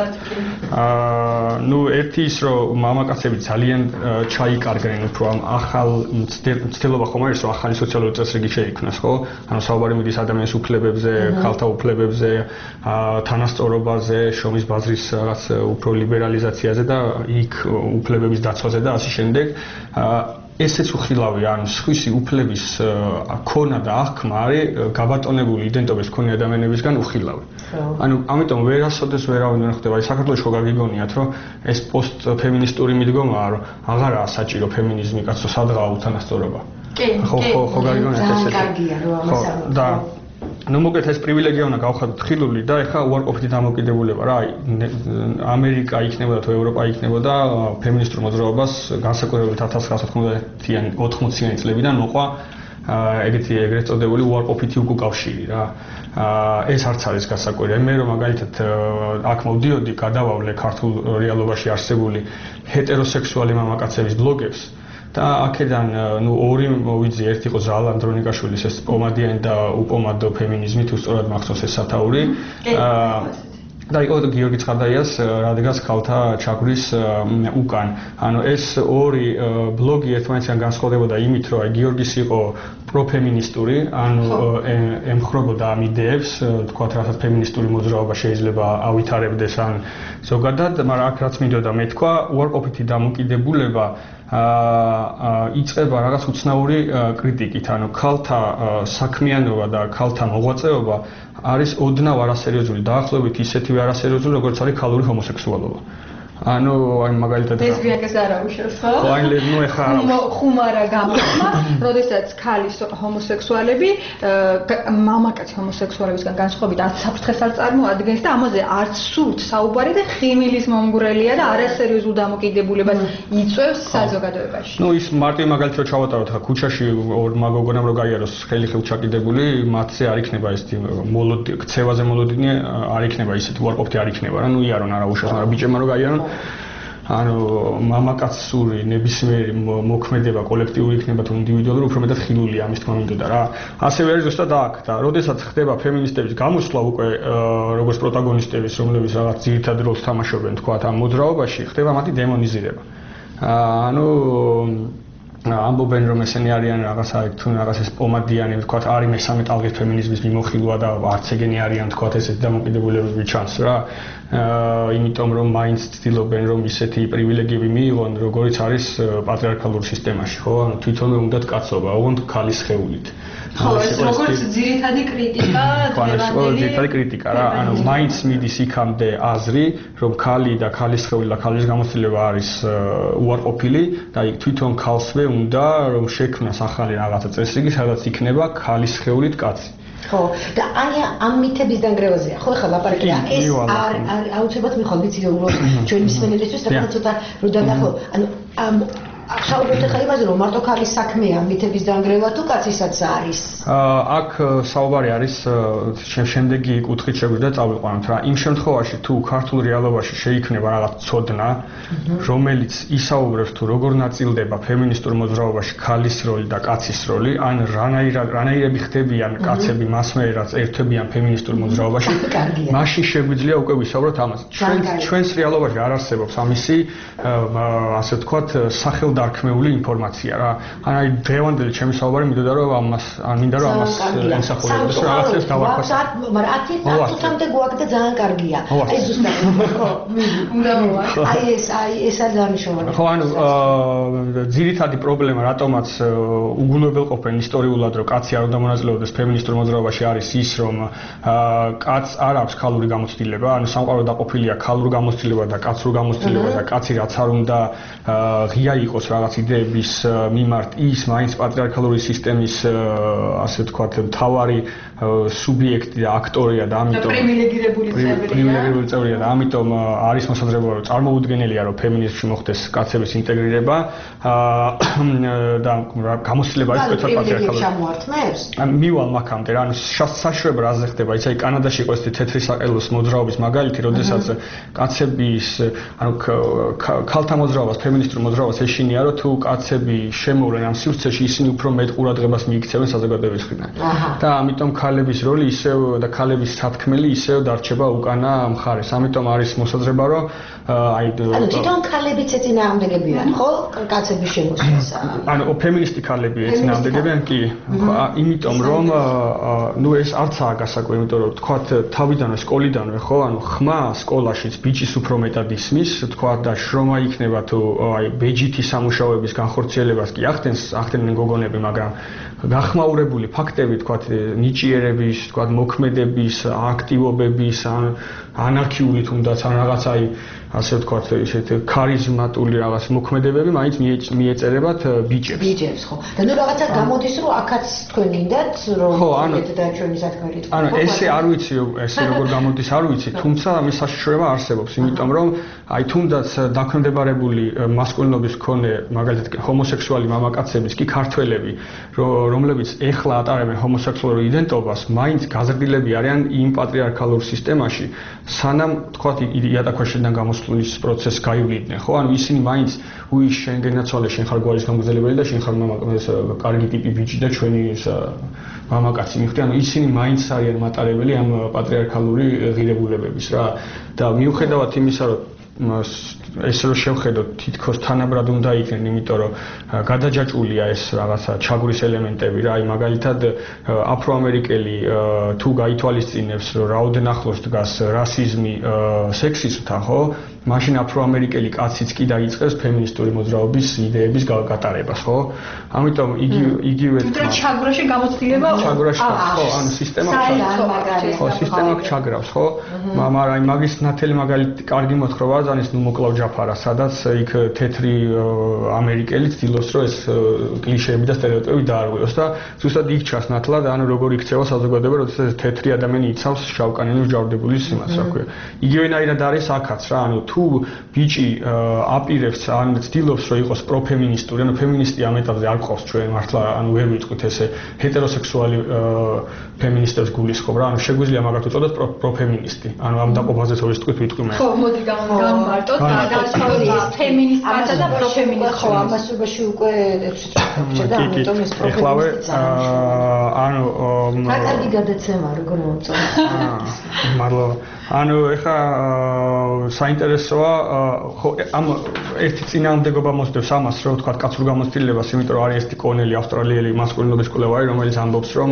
აა, ნუ ერთი ის რომ მამაკაცები ძალიან ჩაიკარგნენ უფრო ამ ახალ მცდელობა ხომ არის, რომ ახალი სოციალური წესრიგი შეიქმნას, ხო? ანუ საუბარი მიდის ადამიანის უფლებებზე, ქალთა უფლებებზე, თანასწორობაზე, შრომის ბაზრის რაღაც უფრო ლიბერალიზაციაზე და იქ უფლებების დაცვაზე და ასე შემდეგ. აა ესეც უხილავია, ანუ სხვისი უფლების ქონა და აღქმა არის გაბატონებული იდენტობის მქონე ადამიანებისგან უხილავი. ანუ ამიტომ ვერასოდეს ვერავინ ვერ ხდება. აი საქართველოში ხო გაგიგონიათ, რომ ეს პოსტფემინისტური მიდგომაა, რომ აღარაა საჭირო ფემინიზმი, კაცო, სადღაა უთანასწორობა. კი, ხო, ხო, ხო გაგიგონიათ ესე. ძალიან კარგია, რომ ამას ამბობ. და ну მოგეთ ეს პრივილეგია უნდა გავხადოთ ხილული და ეხა უარყოფითი დამოკიდებულება რა, აი ამერიკა იქნებოდა თუ ევროპა იქნებოდა ფემინისტურ მოძრაობას განსაკუთრებით ათას ცხრაასა ოცდაათიანი ოთხმოციანი წლებიდან მოყვა ეგეთი ეგრეთ წოდებული უარყოფითი უკავშირი რა. ეს არც არის გასაკვირი. მე რომ მაგალითად აქ მოვდიოდი, გადავავლე ქართულ რეალობაში არსებული ჰეტეროსექსუალი მამაკაცების ბლოგებს და აქედან ნუ ორი მოვიძი, ერთი იყო ზალა ანდრონიკაშვილის ეს პომადიანი და უპომადო ფემინიზმი, თუ სწორად მახსოვს ეს სათაური. და იყო გიორგი ცხადაიას რადგან ქალთა ჩაგვრის უკან. ანუ ეს ორი ბლოგი ერთმანეთთან განსხვავდებოდა იმით, რომ აი გიორგის იყო პროფემინისტური, ანუ ემხრობოდა ამ იდეებს, თქვათ რასაც ფემინისტური მოძრაობა შეიძლება ავითარებდეს ან ზოგადად, მაგრამ აქ რაც მინდოდა მეთქვა, უარყოფითი დამოკიდებულება აა იწება რაღაც უცნაური კრიტიკით, ანუ ქალთა საქმიანობა და ქალთა მოღვაწეობა არის ოდნავ არასერიოზული, დაახლოებით ისეთივე არასერიოზული, როგორც არის ქალური ჰომოსექსუალობა. ანუ აი მაგალითად ლესბიაკას არ აუშავს, ხო? ხო, აი ნუ ეხა ხუმარა გამოხმა, როდესაც ქალის ჰომოსექსუალები მამაკაც ჰომოსექსუალებისგან განსხვავებით არც საფრთხეს არ წარმოადგენს და ამაზე არც სულთ საუბარი და ხიმილის მომგვრელია და არასერიოზულ დამოკიდებულებას იწვევს საზოგადოებაში. ნუ ის მარტივი მაგალითად რო ჩავატაროთ ხა ქუჩაში ორ მაგოგონამ რო გაიაროს ხელი ხელ ჩაკიდებული, მათზე არ იქნება ეს მოლოდი, ქცევაზე მოლოდინი არ იქნება ისეთი უარყოფითი არ იქნება რა, ნუ იარონ არა უშავს, მაგრამ ბიჭებმა რო გაიარონ ანუ მამაკაცური ნებისმიერი მოქმედება კოლექტიური იქნება თუ ინდივიდუალური, უფრო მეტად ხილულია ამის თქმა მინდოდა რა. ასევე არის ზუსტად აქ და როდესაც ხდება ფემინისტების გამოსვლა უკვე როგორც პროტაგონისტების, რომლებიც რაღაც ძირითად როლს თამაშობენ თქვათ ამ მოძრაობაში, ხდება მათი დემონიზირება. ანუ ამბობენ რომ ესენი არიან რაღაცა თუ რაღაც ეს პომადიანი თქვათ არის მესამე ტალღის ფემინიზმის მიმოხილვა და არც ეგენი არიან თქვათ ესეთი დამოკიდებულებები ჩანს რა. აა იმიტომ რომ მაინც ცდილობენ რომ ისეთი პრივილეგიები მიიღონ როგორიც არის პატრიარქალურ სისტემაში, ხო? ანუ თვითონვე უნდათ კაცობა, ოღონდ ქალის ხეულით. ხო, ეს როგორც ძირითადი კრიტიკა, დღევანდელი ძირითადი კრიტიკა რა, ანუ მაინც მიდის იქამდე აზრი, რომ ქალი და ქალის ხეული და ქალის გამოცდილება არის უარყოფილი და იქ თვითონ ქალსვე უნდა რომ შექმნას ახალი რაღაცა წესრიგი, სადაც იქნება ქალის ხეულით კაცი. ხო, და აი ამ მითების დანგრევაზეა. ხო, ხა ლაპარაკია, ეს არ აუცილებლად მიხვალ ვიცი რომ ჩვენი მსმენელისთვის და ცოტა რო დაგახო, ანუ ამ საუბრობთ ახლა იმაზე რომ მარტო ქალის საქმეა მითების დანგრევა თუ კაცისაც არის? აქ საუბარი არის შემდეგი კუთხით შეგვიძლია წავიყვანოთ რა. იმ შემთხვევაში თუ ქართულ რეალობაში შეიქმნება რაღაც ცოდნა, რომელიც ისაუბრებს თუ როგორ ნაწილდება ფემინისტურ მოძრაობაში ქალის როლი და კაცის როლი, ან რანაირად რანაირები ხდებიან კაცები მასმე რაც ერთვებიან ფემინისტურ მოძრაობაში, მაშინ შეგვიძლია უკვე ვისაუბროთ ამაზე. ჩვენ ჩვენს რეალობაში არ არსებობს ამისი ასე ვთქვათ სახელ დარქმეული ინფორმაცია რა. ან აი დღევანდელი ჩემი საუბარი მინდოდა რომ ამას ან მინდა რომ ამას ემსახურებოდეს რომ რაღაცებს დავარქვას. მაგრამ ათი წუთამდე გვაქვს და ძალიან კარგია. აი ზუსტად ხო. უნდა მოვა. აი ეს აი ეს არის ძალიან მნიშვნელოვანი. ხო ანუ ძირითადი პრობლემა რატომაც უგულებელყოფენ ისტორიულად რომ კაცი არ უნდა მონაწილეობდეს ფემინისტურ მოძრაობაში არის ის რომ კაცს არ აქვს ქალური გამოცდილება, ანუ სამყარო დაყოფილია ქალურ გამოცდილება და კაცურ გამოცდილება და კაცი რაც არ უნდა ღია იყოს რაღაც იდეების მიმართ ის მაინც პატრიარქალური სისტემის ასე ვთქვათ მთავარი სუბიექტი და აქტორია და ამიტომ პრივილეგირებული წევრია. პრივილეგირებული წევრია და ამიტომ არის მოსაზრება რომ წარმოუდგენელია რომ ფემინიზმში მოხდეს კაცების ინტეგრირება და გამოცდილება არის თვითონ პატრიარქალური ჩამოართმევს. მივალ მაქამდე რა ანუ საშუალება რაზე ხდება იცი აი კანადაში იყო ეს თეთრი საყელოს მოძრაობის მაგალითი როდესაც კაცების ანუ ქალთა მოძრაობას ფემინისტურ მოძრაობას ეშინია ისინია, რომ თუ კაცები შემოვლენ ამ სივრცეში, ისინი უფრო მეტ ყურადღებას მიიქცევენ საზოგადოების მხრიდან. და ამიტომ ქალების როლი ისევ და ქალების სათქმელი ისევ დარჩება უკანა მხარეს. ამიტომ არის მოსაზრება, რომ აი ანუ თვითონ ქალებიც ეწინააღმდეგებიან, ხო? კაცების შემოსვლას. ანუ ფემინისტი ქალები ეწინააღმდეგებიან, კი. იმიტომ რომ ნუ ეს არცაა გასაკვირი, იმიტომ რომ თქვათ თავიდანვე სკოლიდანვე, ხო? ანუ ხმა სკოლაშიც ბიჭის უფრო მეტად ისმის, თქვათ და შრომა იქნება თუ აი ბეჯითი სამუშაოების განხორციელებას კი ახდენს, ახდენენ გოგონები, მაგრამ გახმაურებული ფაქტები, თქვათ ნიჭიერების, თქვათ მოქმედების, აქტივობების, ანარქიული თუნდაც ან რაღაც აი ასე ვთქვათ, ისეთ ქარიზმატული რაღაც მოქმედებები მაინც მიეწერებათ ბიჭებს. ბიჭებს, ხო. და ნუ რაღაცა გამოდის, რომ აქაც თქვენ გინდათ, რომ და ჩვენი საქმე თქვა. ანუ ესე არ ვიცი, ესე როგორ გამოდის, არ ვიცი, თუმცა ამის საშიშროება არსებობს, იმიტომ რომ აი თუნდაც დაქვემდებარებული მასკულინობის მქონე, მაგალითად, ჰომოსექსუალი მამაკაცების კი ქართველები, რომლებიც ეხლა ატარებენ ჰომოსექსუალურ იდენტობას, მაინც გაზრდილები არიან იმ პატრიარქალურ სისტემაში, სანამ თქვათ იატაკქვეშიდან გამოსვლის პროცესს გაივლიდნენ, ხო? ანუ ისინი მაინც უი შენ გენაცვალე, შენ ხარ გვარის გამგზელებელი და შენ ხარ მამაკაცი, კარგი ტიპი ბიჭი და ჩვენი მამაკაცი მიხვდი, ანუ ისინი მაინც არიან მატარებელი ამ პატრიარქალური ღირებულებების რა. და მიუხედავად იმისა, რომ ესე რომ შევხედოთ, თითქოს თანაბრად უნდა იქნენ, იმიტომ რომ გადაჯაჭვულია ეს რაღაცა ჩაგვრის ელემენტები რა, აი მაგალითად აფროამერიკელი თუ გაითვალისწინებს, რომ რაოდენ ახლოს დგას რასიზმი სექსიზმთან, ხო? მაშინ აფროამერიკელი კაციც კი დაიწყებს ფემინისტური მოძრაობის იდეების გატარებას, ხო? ამიტომ იგი იგივე თუმცა ჩაგვრაში გამოცდილება ჩაგვრაში ხო, ანუ სისტემა ხო, სისტემა ჩაგრავს, ხო? მაგრამ მაგის ნათელი მაგალითი კარგი მოთხრობა ზანის ნუ მოკლავ ჯაფარა, სადაც იქ თეთრი ამერიკელი ცდილობს, რომ ეს კლიშეები და სტერეოტიპები დაარღვიოს და ზუსტად იქ ჩას ნათლად, ანუ როგორ იქცევა საზოგადოება, როდესაც თეთრი ადამიანი იცავს შავკანიანის ჯვარდებული სიმას, რა ქვია. იგივენაირად არის აქაც რა, ანუ თუ ბიჭი აპირებს ან ცდილობს, რომ იყოს პროფემინისტური, ანუ ფემინისტი ამ ეტაპზე არ ყავს ჩვენ მართლა, ანუ ვერ ვიტყვით ესე ჰეტეროსექსუალი ფემინისტებს გულისხმობ რა, ანუ შეგვიძლია მაგათ უწოდოთ პროფემინისტი. ანუ ამ დაყოფაზეც ორი სიტყვით ვიტყვი მე. ხო, მოდი გამარტოთ და განსხვავება ფემინისტსა და პროფემინისტს. ხო, ამასობაში უკვე შეჭდა, ამიტომ ეს პროფემინისტი. ანუ კარგი გადაცემა როგორ მოწონთ. მადლობა. ანუ ეხა საინტერესოა, ხო, ამ ერთი წინააღმდეგობა მოსდევს ამას, რომ თქვა კაცურ გამოცდილებას, იმიტომ რომ არის ერთი კონელი ავსტრალიელი მასკულინობის კვლევარი, რომელიც ამბობს, რომ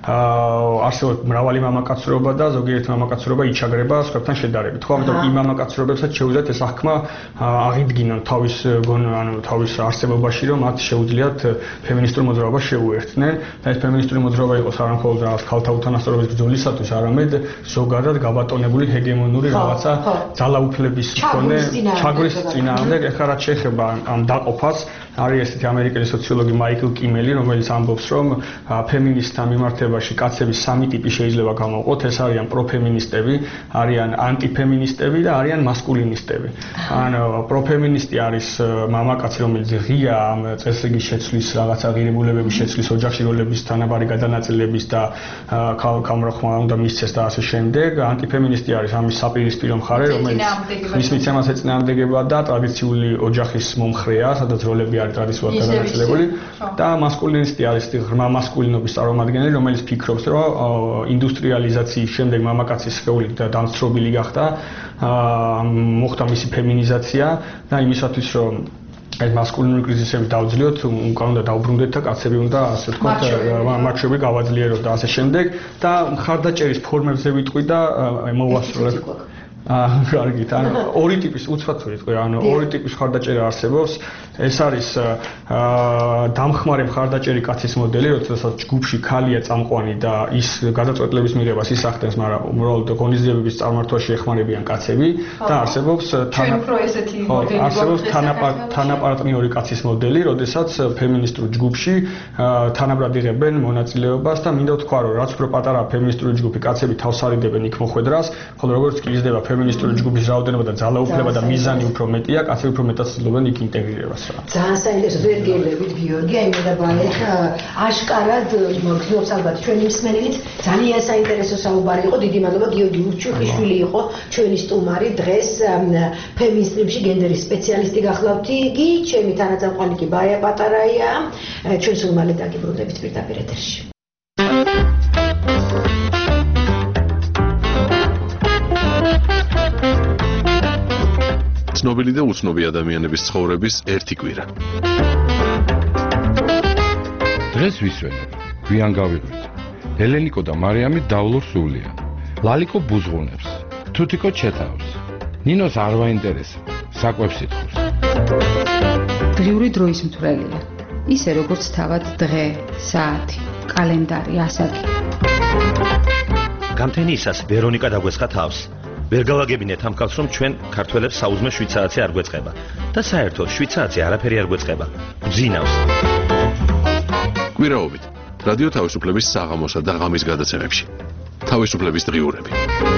არსებობს მრავალი მამაკაცრობა და ზოგიერთი მამაკაცრობა იჩაგრება სხვებთან შედარებით. ხო, ამიტომ იმ მამაკაცრობებსაც შეუძლიათ ეს აღქმა აღიდგინონ თავის ანუ თავის არსებობაში, რომ მათ შეუძლიათ ფემინისტურ მოძრაობას შეუერთდნენ და ეს ფემინისტური მოძრაობა იყოს არა მხოლოდ რაღაც ქალთა უთანასწორობის ბრძოლისათვის, არამედ ზოგადად გაბატონებული ჰეგემონური რაღაცა ძალაუფლების მქონე ჩაგვის წინააღმდეგ. ეხლა რაც შეეხება ამ დაყოფას, არის ესეთი ამერიკელი სოციოლოგი მაიკლ კიმელი, რომელიც ამბობს, რომ ფემინისტთა მიმართებაში კაცების სამი ტიპი შეიძლება გამოვყოთ, ეს არიან პროფემინისტები, არიან ანტიფემინისტები და არიან მასკულინისტები. ანუ პროფემინისტი არის მამაკაცი, რომელიც ღია ამ წესრიგის შეცვლის, რაღაცა ღირებულებების შეცვლის, ოჯახში როლების თანაბარი გადანაწილების და ქალმროხმა უნდა მისცეს და ასე შემდეგ. ანტიფემინისტი არის ამის საპირისპირო მხარე, რომელიც მის მიცემას ეწინააღმდეგება და ტრადიციული ოჯახის მომხრეა, სადაც როლები არის ტრადიციულად გადანაწილებული და მასკულინისტი არის ღრმა მასკულინობის წარმომადგენელი, რომელიც ფიქრობს, რომ ინდუსტრიალიზაციის შემდეგ მამაკაცის სხეული დამცრობილი გახდა, მოხდა მისი ფემინიზაცია და იმისათვის, რომ ეს მასკულინური კრიზისები დავძლიოთ, უკან უნდა დავბრუნდეთ და კაცები უნდა ასე ვთქვათ, მარჩები გავაძლიეროთ და ასე შემდეგ და მხარდაჭერის ფორმებზე ვიტყვი და მოვასრულებ. აა, კარგით. ანუ ორი ტიპის უცბად ვიტყვი, ანუ ორი ტიპის მხარდაჭერა არსებობს. ეს არის აა დამხმარე მხარდაჭერი კაცის მოდელი, როდესაც ჯგუფში ქალია წამყვანი და ის გადაწყვეტილების მიღებას ის ახდენს, მაგრამ უბრალოდ ღონისძიებების წარმართვაში ეხმარებიან კაცები და არსებობს არსებობს თანაპარტნიორი კაცის მოდელი, როდესაც ფემინისტურ ჯგუფში თანაბრად იღებენ მონაწილეობას და მინდა ვთქვა, რომ რაც უფრო პატარა ფემინისტური ჯგუფი კაცები თავს არიდებენ იქ მოხვედრას, ხოლო როგორც კი იზრდება ფემინისტური ჯგუფის რაოდენობა და ძალაუფლება და მიზანი უფრო მეტია, კაცები უფრო მეტად ცდილობენ იქ ინტეგრირებას რა. ძალიან საინტერესო ვერგელებით გიორგი, აი მე და ბალეთ აშკარად მოგხსნობს ალბათ ჩვენი მსმენელიც ძალიან საინტერესო საუბარი იყო. დიდი მადლობა გიორგი ურჩუხიშვილი იყო ჩვენი სტუმარი დღეს ფემინისტრიმში გენდერის სპეციალისტი გახლავთ იგი, ჩემი თანაწამყვანი კი ბაია პატარაია. ჩვენ სულ მალე დაგიბრუნდებით პირდაპირ ეთერში. ცნობილი და უცნობი ადამიანების ცხოვრების ერთი კვირა. დღეს ვისვენებ, გვიან გავიღვიძ. ელენიკო და მარიამი დავლურ სულია. ლალიკო ბუზღუნებს, თუთიკო ჩეთავს. ნინოს არ ვაინტერესებს, საკვებს ითხოვს. დღიური დროის მთვრელია. ისე როგორც თავად დღე, საათი, კალენდარი, ასაკი. გამთენიისას ვერონიკა დაგვესხა თავს. ვერ გავაგებინეთ ამ კაცს, რომ ჩვენ ქართველებს საუზმე შვიცარიცი არ გვეწყება და საერთოდ შვიცარიცი არაფერი არ გვეწყება. გძინავს. კვირაობით რადიო თავისუფლების საღამოსა და ღამის გადაცემებში. თავისუფლების დღიურები.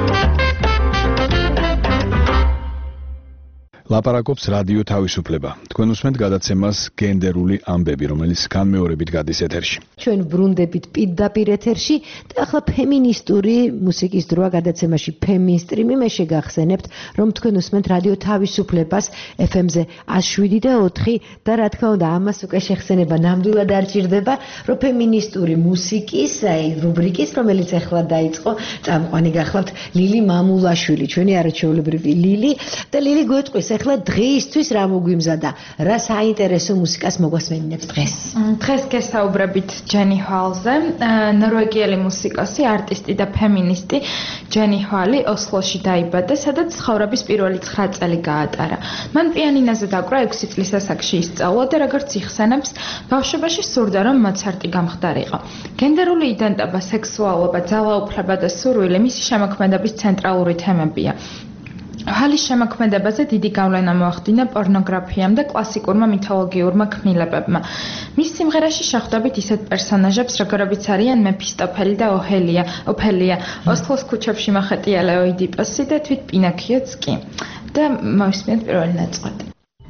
ლაპარაკობს რადიო თავისუფლება. თქვენ უსმენთ გადაცემას გენდერული ამბები, რომელიც განმეორებით გადის ეთერში. ჩვენ ბრუნდებით პირდაპირ ეთერში და ახლა ფემინისტური მუსიკის დროა გადაცემაში ფემინსტრიმი. მე შეგახსენებთ, რომ თქვენ უსმენთ რადიო თავისუფლებას ეფ ემ-ზე εκ შვიდ და ოთხი და რა თქმა უნდა, ამას უკვე შეხსენება ნამდვილად არ ჭირდება, რომ ფემინისტური მუსიკის, აი რუბრიკის, რომელიც ახლა დაიწყო, წამყვანი გახლავთ ლილი მამულაშვილი, ჩვენი არაჩვეულებრივი ლილი და ლილი გვეტყვის ახლა დღეისთვის რა მოგვიმზადა, რა საინტერესო მუსიკას მოგვასმენინებს დღეს. დღეს გესაუბრებით ჯენი ჰვალზე, ნორვეგიელი მუსიკოსი, არტისტი და ფემინისტი ჯენი ჰვალი ოსლოში დაიბადა, სადაც ცხოვრების პირველი ცხრა წელი გაატარა. მან პიანინოზე დაკვრა ექვსი წლის ასაკში ისწავლა და როგორც იხსენებს, ბავშვობაში სურდა რომ მოცარტი გამხდარიყო. გენდერული იდენტობა, სექსუალობა, ძალაუფლება და სურვილი მისი შემოქმედების ცენტრალური თემებია. ჰალის შემოქმედებაზე დიდი გავლენა მოახდინა პორნოგრაფიამ და კლასიკურმა მითოლოგიურმა ქმნილებებმა. მის სიმღერაში შეხვდებით ისეთ პერსონაჟებს, როგორებიც არიან მეფისტოფელი და ოჰელია, ოფელია, ოსლოს ქუჩებში მოხეტიალე ოიდიპოსი და თვით პინოქიოც კი. და მოვისმენთ პირველი ნაწყვეტი.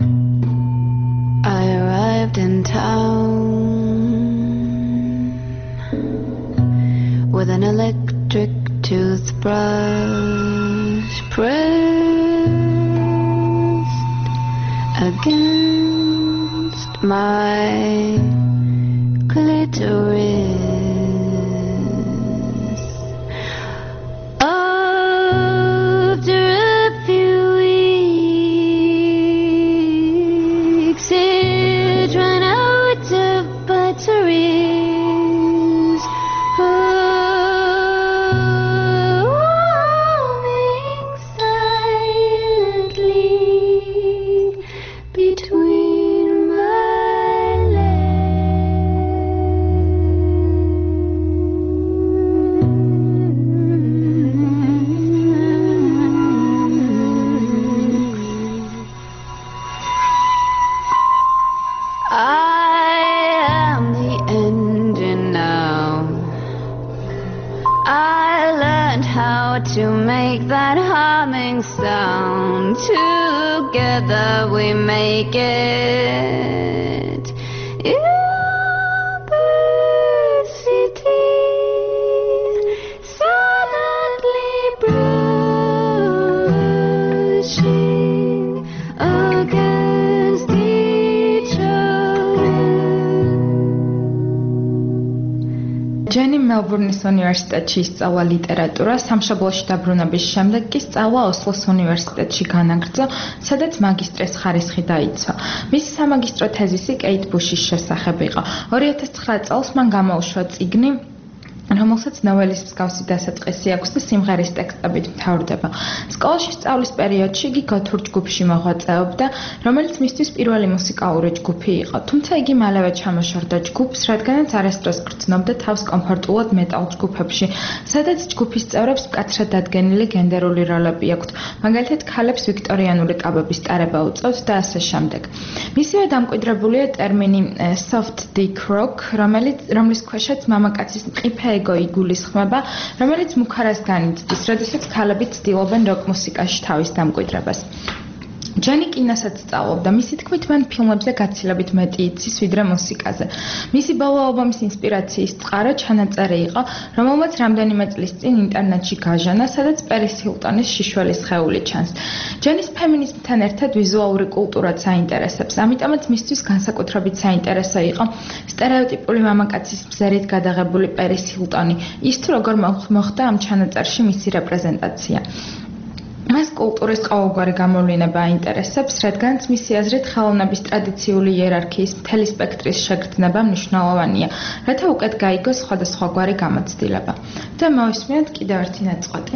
I arrived in town with an electric toothbrush pressed against my clitoris. After a few weeks, it ran out of batteries. To make that humming sound, together we make it. Electricity, silently brushing against each other. ჯენი მელბურნის უნივერსიტეტში ისწავლა ლიტერატურა, სამშობლოში დაბრუნების შემდეგ კი სწავლა ოსლოს უნივერსიტეტში განაგრძო, სადაც მაგისტრეს ხარისხი დაიცვა. მისი სამაგისტრო თეზისი კეით ბუშის შესახებ იყო. ორი ათას ცხრა წელს მან გამოუშვა წიგნი, რომელსაც ნოველის მსგავსი დასაწყისი აქვს და სიმღერის ტექსტებით მთავრდება. სკოლაში სწავლის პერიოდში იგი გოთურ ჯგუფში მოღვაწეობდა, რომელიც მისთვის პირველი მუსიკალური ჯგუფი იყო. თუმცა იგი მალევე ჩამოშორდა ჯგუფს, რადგანაც არასდროს გრძნობდა თავს კომფორტულად მეტალ ჯგუფებში, სადაც ჯგუფის წევრებს მკაცრად დადგენილი გენდერული როლები აქვთ. მაგალითად, ქალებს ვიქტორიანული კაბების ტარება უწევთ და ასე შემდეგ. მისივე დამკვიდრებულია ტერმინი soft dick rock, რომელიც რომლის ქვეშაც მამაკაცის მყიფე ეგო იგულისხმება, რომელიც მუქარას განიცდის, როდესაც ქალები ცდილობენ როკ მუსიკაში თავის დამკვიდრებას. ჯანი კინოსაც სწავლობდა, მისი თქმით მან ფილმებზე გაცილებით მეტი იცის ვიდრე მუსიკაზე. მისი ბოლო ალბომის ინსპირაციის წყარო ჩანაწერი იყო, რომელმაც რამდენიმე წლის წინ ინტერნეტში გაჟანა, სადაც პერის ჰილტონის შიშველის სხეული ჩანს. ჯანის ფემინიზმთან ერთად ვიზუალური კულტურაც აინტერესებს, ამიტომაც მისთვის განსაკუთრებით საინტერესო იყო სტერეოტიპული მამაკაცის მზერით გადაღებული პერის ჰილტონი, ის თუ როგორ მოხდა ამ ჩანაწერში მისი რეპრეზენტაცია. მას კულტურის ყოველგვარი გამოვლინება აინტერესებს, რადგანაც მისი აზრით ხელოვნების ტრადიციული იერარქიის მთელი სპექტრის შეგრძნება მნიშვნელოვანია, რათა უკეთ გაიგოს სხვადასხვაგვარი გამოცდილება. და მოვისმინოთ კიდევ ერთი ნაწყვეტი.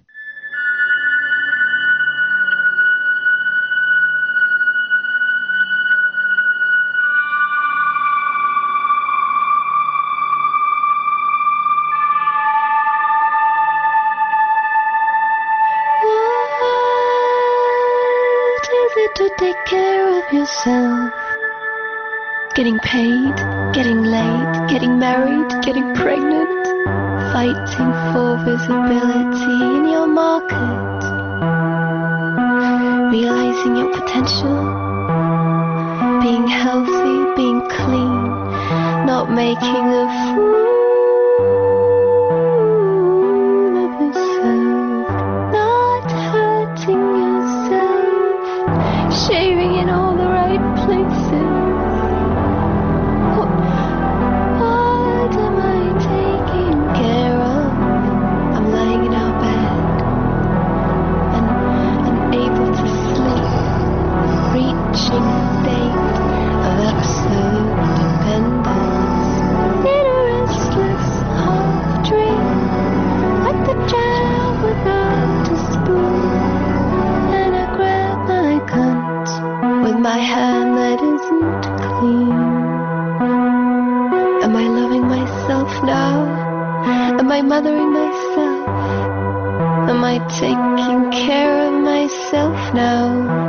To take care of yourself. Getting paid, getting laid, getting married, getting pregnant. Fighting for visibility in your market. Realizing your potential. Being healthy, being clean. Not making a fool of yourself. Not hurting yourself. Shaving in all the right places. What, what am I taking care of? I'm lying in our bed and unable to sleep, reaching a state of absolute dependence. In a restless half dream, like the child without a spoon, and I grab my cunt with my hand that isn't clean. Am I loving myself now? Am I mothering myself? Am I taking care of myself now?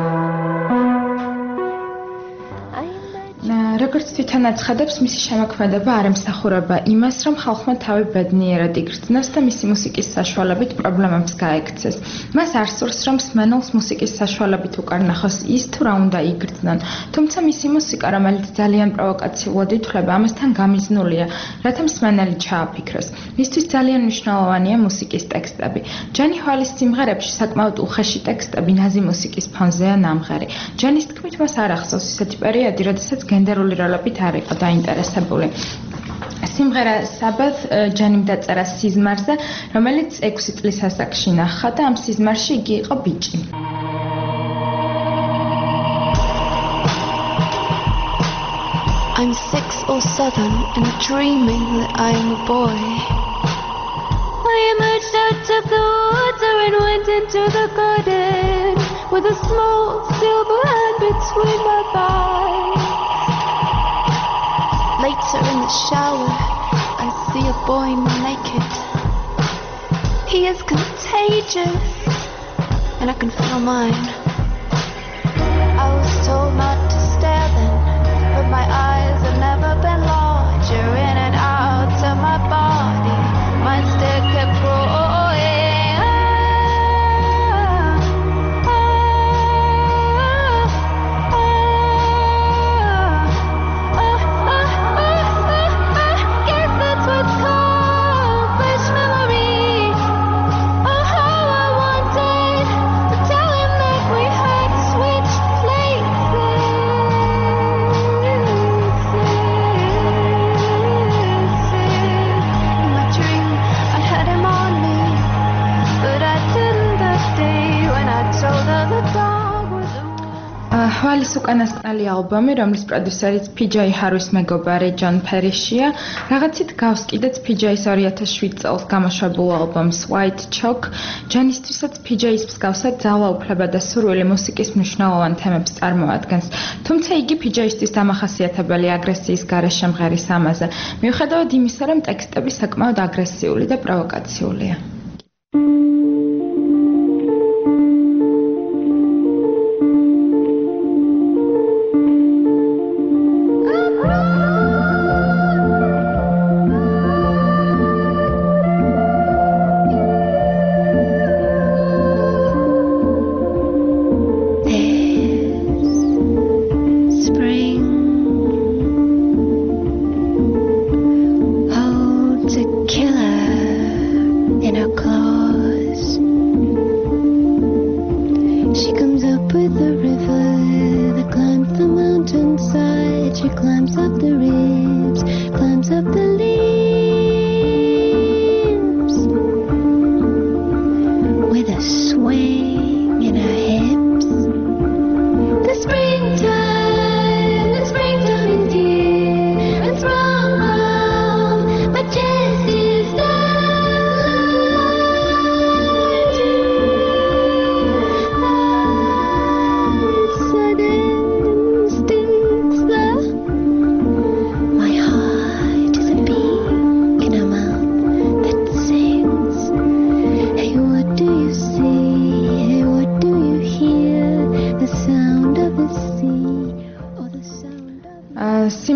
როგორც თვითონ აცხადებს, მისი შემოქმედება არ ემსახურება იმას, რომ ხალხმა თავი ბედნიერად იგრძნოს და მისი მუსიკის საშუალებით პრობლემებს გაექცეს. მას არ სურს, რომ მსმენელს მუსიკის საშუალებით უკარნახოს ის, თუ რა უნდა იგრძნონ. თუმცა მისი მუსიკა, რომელიც ძალიან პროვოკაციულად ითვლება, ამასთან გამიზნულია, რათა მსმენელი ჩააფიქროს. მისთვის ძალიან მნიშვნელოვანია მუსიკის ტექსტები. ჯანი ჰვალის სიმღერებში საკმაოდ უხეში ტექსტები ნაზი მუსიკის ფონზეა ნამღერი. ჯანის თქმით, მას არ ახსოვს ისეთი პერიოდი, როდესაც გენდერული როლებით არ იყო დაინტერესებული. სიმღერა საბათ ჯანიმ დაწერა სიზმარზე, რომელიც ექვსი წლის ასაკში ნახა და ამ სიზმარში იგი იყო ბიჭი. I'm six or seven and dreaming that I am a boy. I emerged out of the water and went into the garden with a small silver hand between my thighs. Later in the shower, I see a boy naked. He is contagious, and I can feel mine. I was told not to stare then, but my eyes have never been larger. In and out of my body, my stare kept growing. ჰვალის უკანასკნელი ალბომი, რომლის პროდიუსერიც პი ჯეი ჰარვის მეგობარი ჯონ ფერიშია, რაღაცით გავს კიდეც პი ჯეის ორი ათას შვიდ წელს გამოშვებულ ალბომს White Chalk. ჯანისთვისაც პი ჯეის მსგავსად ძალა, უფლება და სურვილი მუსიკის მნიშვნელოვან თემებს წარმოადგენს. თუმცა იგი პი ჯეისთვის დამახასიათებელი აგრესიის გარეშე მღერის ამაზე, მიუხედავად იმისა, რომ ტექსტები საკმაოდ აგრესიული და პროვოკაციულია.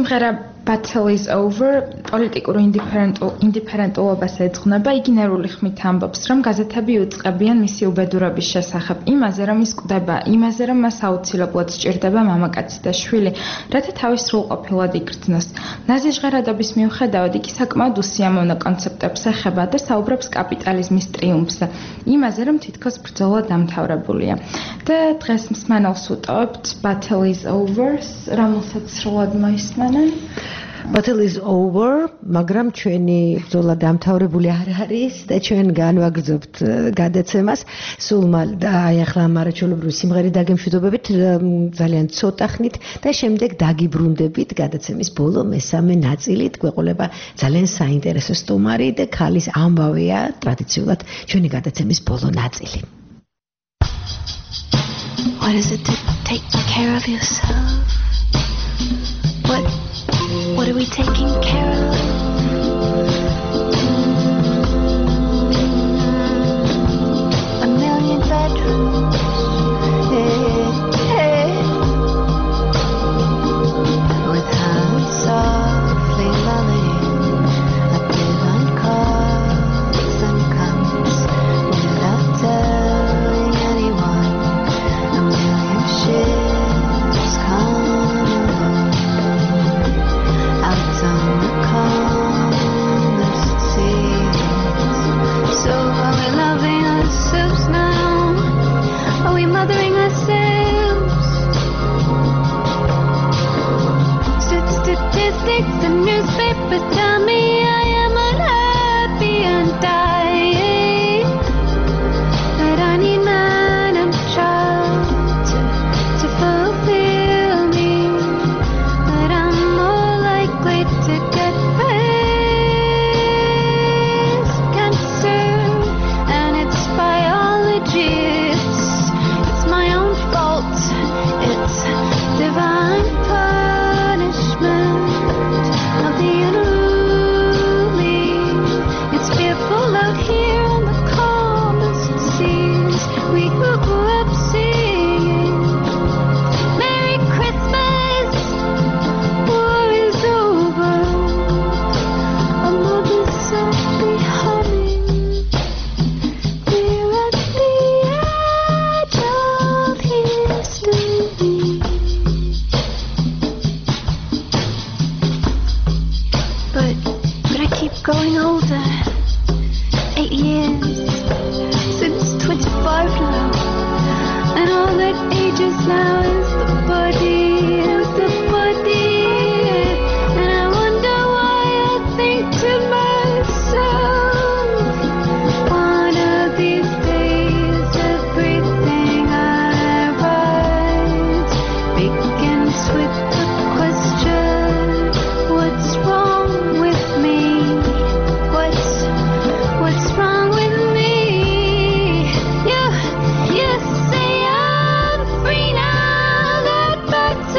სიმღერა Battle is over პოლიტიკურ ინდიფერენტულობას ეძღვნება. იგი ნერვული ხმით ამბობს, რომ გაზეთები უწყებიან მისი უბედურების შესახებ, იმაზე, რომ ის კვდება, იმაზე, რომ მას აუცილებლად სჭირდება მამაკაცი და შვილი, რათა თავის სრულყოფილად იგრძნოს. ნაზი ჟღერადობის მიუხედავად, იგი საკმაოდ უსიამოვნო კონცეპტებს ეხება და საუბრობს კაპიტალიზმის ტრიუმფზე, იმაზე, რომ თითქოს ბრძოლა დამთავრებულია. და დღეს მსმენელს ვუტოვებთ Battle is over, რომელსაც სრულად მოისმენენ. Battle is over, მაგრამ ჩვენი ბრძოლა დამთავრებული არ არის და ჩვენ განვაგრძობთ გადაცემას. სულ მალე და აი ახლა ამ არაჩვეულებრივი სიმღერით დაგემშვიდობებით ძალიან ცოტა ხნით და შემდეგ დაგიბრუნდებით გადაცემის ბოლო მესამე ნაწილით. გვეყოლება ძალიან საინტერესო სტუმარი და ქალის ამბავია ტრადიციულად ჩვენი გადაცემის ბოლო ნაწილი. What is it to take care of yourself? What What are we taking care of? A million bedrooms. Hey, hey. With hands softly lulling, a bit on calls and comes without telling anyone. A million ships come along. Out on the calmest seas. So are we loving ourselves now? Are we mothering ourselves? Statistics and newspapers tell me I am unhappy and dying. That I need man and child to, to fulfill me. That I'm more likely to get breast cancer, and it's biology. It's, it's my own fault. It's divine punishment of the unruly. It's fearful out here on the calmest seas. We grew up singing Merry Christmas. War is over. A mother softly humming. We're at the edge of history. But, but I keep growing older. Eight years since twenty-five now, and all that ages now is the body, is the body. And I wonder why I think to myself, one of these days everything I write begins with the question, what's wrong with me? What's what's wrong with me? You you say I'm free now, that back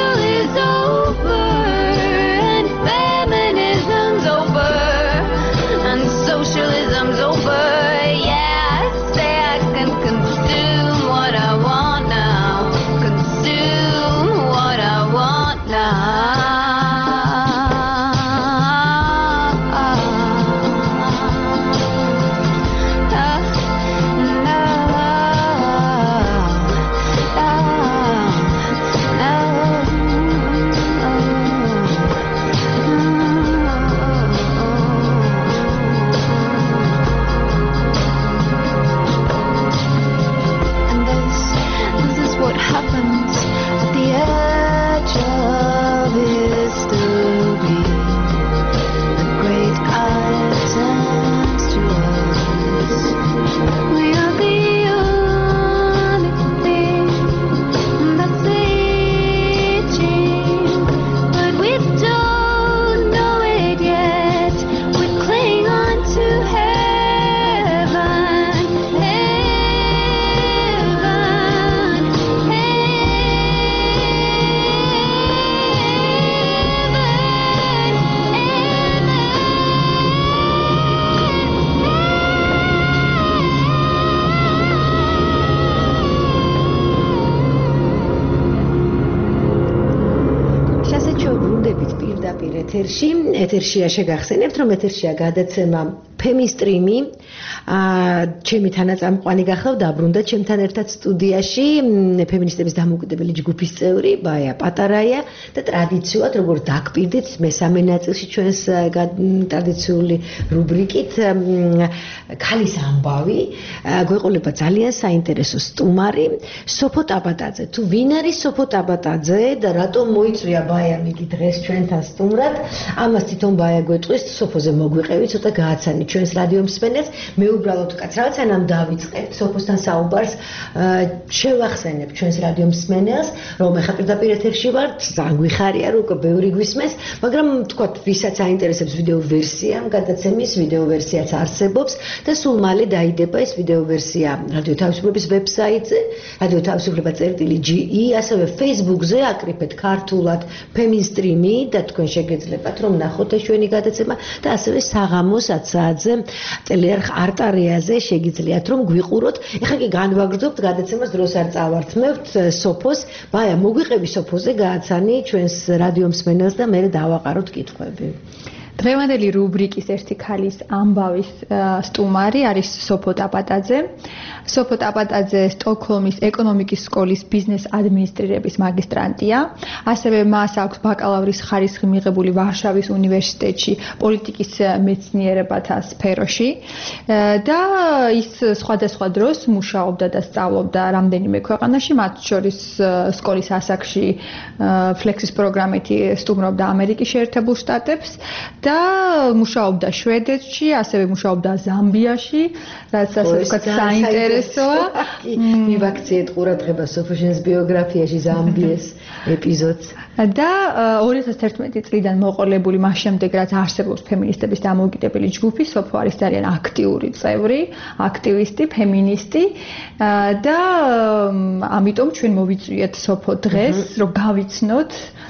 ეთერში. ეთერშია შეგახსენებთ, რომ ეთერშია გადაცემა ფემისტრიმი. აა ჩემი თანაწამყვანი გახლავთ, დაბრუნდა ჩემთან ერთად სტუდიაში ფემინისტების დამოუკიდებელი ჯგუფის წევრი ბაია პატარაია და ტრადიციულად როგორც დაგპირდით მესამე ნაწილში ჩვენს ტრადიციული რუბრიკით ქალის ამბავი გვეყოლება ძალიან საინტერესო სტუმარი სოფო ტაბატაძე. თუ ვინ არის სოფო ტაბატაძე და რატომ მოიწვია ბაია მიგი დღეს ჩვენთან სტუმრად, ამას თვითონ ბაია გვეტყვის, სოფოზე მოგვიყევი, ცოტა გააცანი ჩვენს რადიო მსმენელს. მე უბრალოდ კაცრავად სანამ დავიწყებთ სოფოსთან საუბარს, შევახსენებ ჩვენს რადიო მსმენელს, რომ ეხლა პირდაპირ ეთერში ვართ, ძალიან გვიხარია, რომ უკვე ბევრი გვისმენს, მაგრამ თქვათ, ვისაც აინტერესებს ვიდეო ვერსია, გადაცემის ვიდეო ვერსიაც არსებობს და სულ მალე დაიდება ეს ვიდეო ვერსია რადიო თავისუფლების ვებსაიტზე, რადიო თავისუფლება წერტილი ჯი ი, ასევე Facebook-ზე აკრიფეთ ქართულად ფემისტრიმი და თქვენ შეგეძლებათ რომ ნახოთ ეს ჩვენი გადაცემა და ასევე საღამოს ათ საათზე ტელეარხ არტარიაზე შეგიძლიათ რომ გვიყუროთ. ეხლა კი განვაგრძობთ გადაცემას, დროს არ წავართმევთ სოფოს. ბაია, მოგვიყევი სოფოზე, გააცანი ჩვენს რადიო მსმენელს და მე დავაყაროთ კითხვები. დღევანდელი რუბრიკის ერთი ქალის ამბავის სტუმარი არის სოფო ტაბატაძე. სოფო ტაბატაძე სტოკჰოლმის ეკონომიკის სკოლის ბიზნეს ადმინისტრირების მაგისტრანტია. ასევე მას აქვს ბაკალავრის ხარისხი მიღებული ვარშავის უნივერსიტეტში პოლიტიკის მეცნიერებათა სფეროში და ის სხვადასხვა დროს მუშაობდა და სწავლობდა რამდენიმე ქვეყანაში, მათ შორის სკოლის ასაკში ფლექსის პროგრამით სტუმრობდა ამერიკის შეერთებულ შტატებს და მუშაობდა შვედეთში, ასევე მუშაობდა ზამბიაში, რაც ასე ვთქვათ საინტერესოა. მივაქციეთ ყურადღება სოფოშენს ბიოგრაფიაში ზამბიეს ეპიზოდს. და ორი ათას ერთმეტი წლიდან მოყოლებული მას შემდეგ, რაც არსებობს ფემინისტების დამოუკიდებელი ჯგუფი, სოფო არის ძალიან აქტიური წევრი, აქტივისტი, ფემინისტი და ამიტომ ჩვენ მოვიწვიეთ სოფო დღეს, რომ გავიცნოთ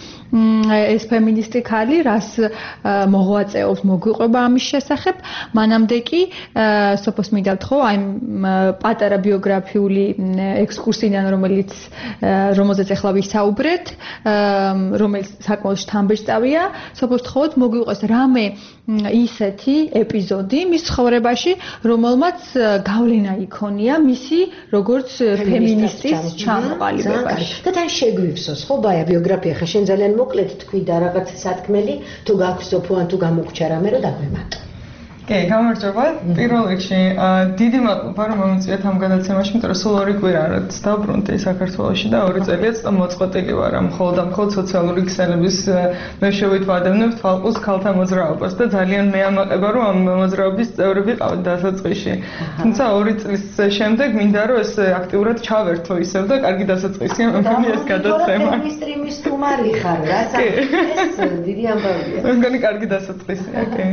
ეს ფემინისტი ქალი რას მოღვაწეობს, მოგვიყვება ამის შესახებ. მანამდე კი სოფოს მინდა ვთხოვ აი პატარა ბიოგრაფიული ექსკურსიდან, რომელიც რომელზეც ახლა ვისაუბრეთ, რომელიც საკმაოდ შთამბეჭდავია, სოფოს ვთხოვოთ მოგვიყვეს რამე ისეთი ეპიზოდი მის ცხოვრებაში, რომელმაც გავლენა იქონია მისი როგორც ფემინისტის ჩამოყალიბებაში. და თან შეგვივსოს, ხო ბაია ბიოგრაფია ხა შენ ძალიან მოკლედ თქვი და რაღაც სათქმელი თუ გაქვს სოფო ან თუ გამოგჩა რამე რომ დაგვემატო. კი, გამარჯობა. პირველ რიგში დიდი მადლობა რომ მომიწვიეთ ამ გადაცემაში, იმიტომ რომ სულ ორი კვირა რაც დავბრუნდი საქართველოში და ორი წელიწადს მოწყვეტილი ვარ ამ მხოლოდ ამ მხოლოდ სოციალური ქსელების მეშვეობით ვადევნებ თვალყუს ქალთა მოძრაობას და ძალიან მეამაყება რომ ამ მოძრაობის წევრი ვიყავ დასაწყისში. თუმცა ორი წლის შემდეგ მინდა რომ ეს აქტიურად ჩავერთო ისევ და კარგი დასაწყისია მეგონი ეს გადაცემა. ფემისტრიმის სტუმარი ხარ რა, ეს დიდი ამბავია. მეგონი კარგი დასაწყისია, კი.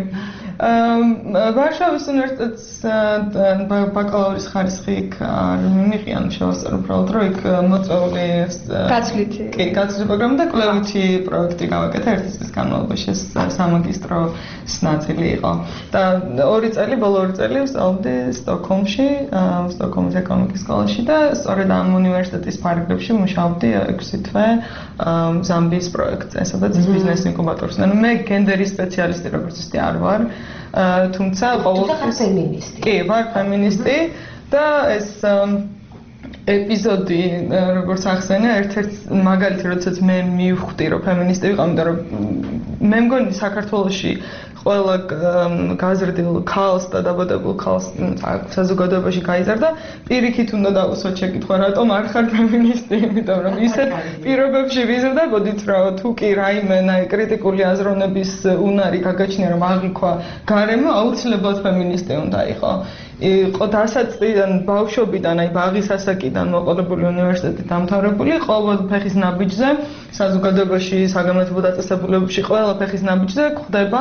ვარშავის უნივერსიტეტის ბაკალავრის ხარისხი არ მიმიყიან შევასწავლე უბრალოდ რომ იქ მოწვეული გაცვლითი კი გაცვლითი პროგრამა და კვლევითი პროექტი გავაკეთე ერთი წლის განმავლობაში ეს სამაგისტროს ნაწილი იყო და ორი წელი ბოლო ორი წელი ვსწავლობდი სტოკჰოლმში სტოკჰოლმის ეკონომიკის სკოლაში და სწორედ ამ უნივერსიტეტის ფარგლებში მუშაობდი ექვსი თვე ზამბიის პროექტზე სადაც ბიზნეს ინკუბატორს ანუ მე გენდერის სპეციალისტი როგორც ისე არ ვარ თუმცა ყოველთვის ფემინისტი. კი, ვარ ფემინისტი და ეს ეპიზოდი როგორც ახსენე, ერთ-ერთი მაგალითი, როდესაც მე მივხვდი, რომ ფემინისტი ვიყავ, იმიტომ რომ მე მგონი საქართველოში ყველა გაზრდილ ქალს და დაბადებულ ქალს საზოგადოებაში გაიზარდა, პირიქით უნდა დაუსვათ შეკითხვა, რატომ არ ხარ ფემინისტი, იმიტომ რომ ისეთ პირობებში ვიზრდებოდით, რომ თუ კი რაიმე კრიტიკული აზროვნების უნარი გაგაჩნია, რომ აღიქვა გარემო, აუცილებლად ფემინისტი უნდა იყო. იყო დასაწყისიდან ბავშვობიდან, აი ბაღის ასაკიდან მოყოლებული უნივერსიტეტი დამთავრებული, ყოველ ფეხის ნაბიჯზე, საზოგადოებაში, საგამოძიებო დაწესებულებებში, ყველა ფეხის ნაბიჯზე გვხდება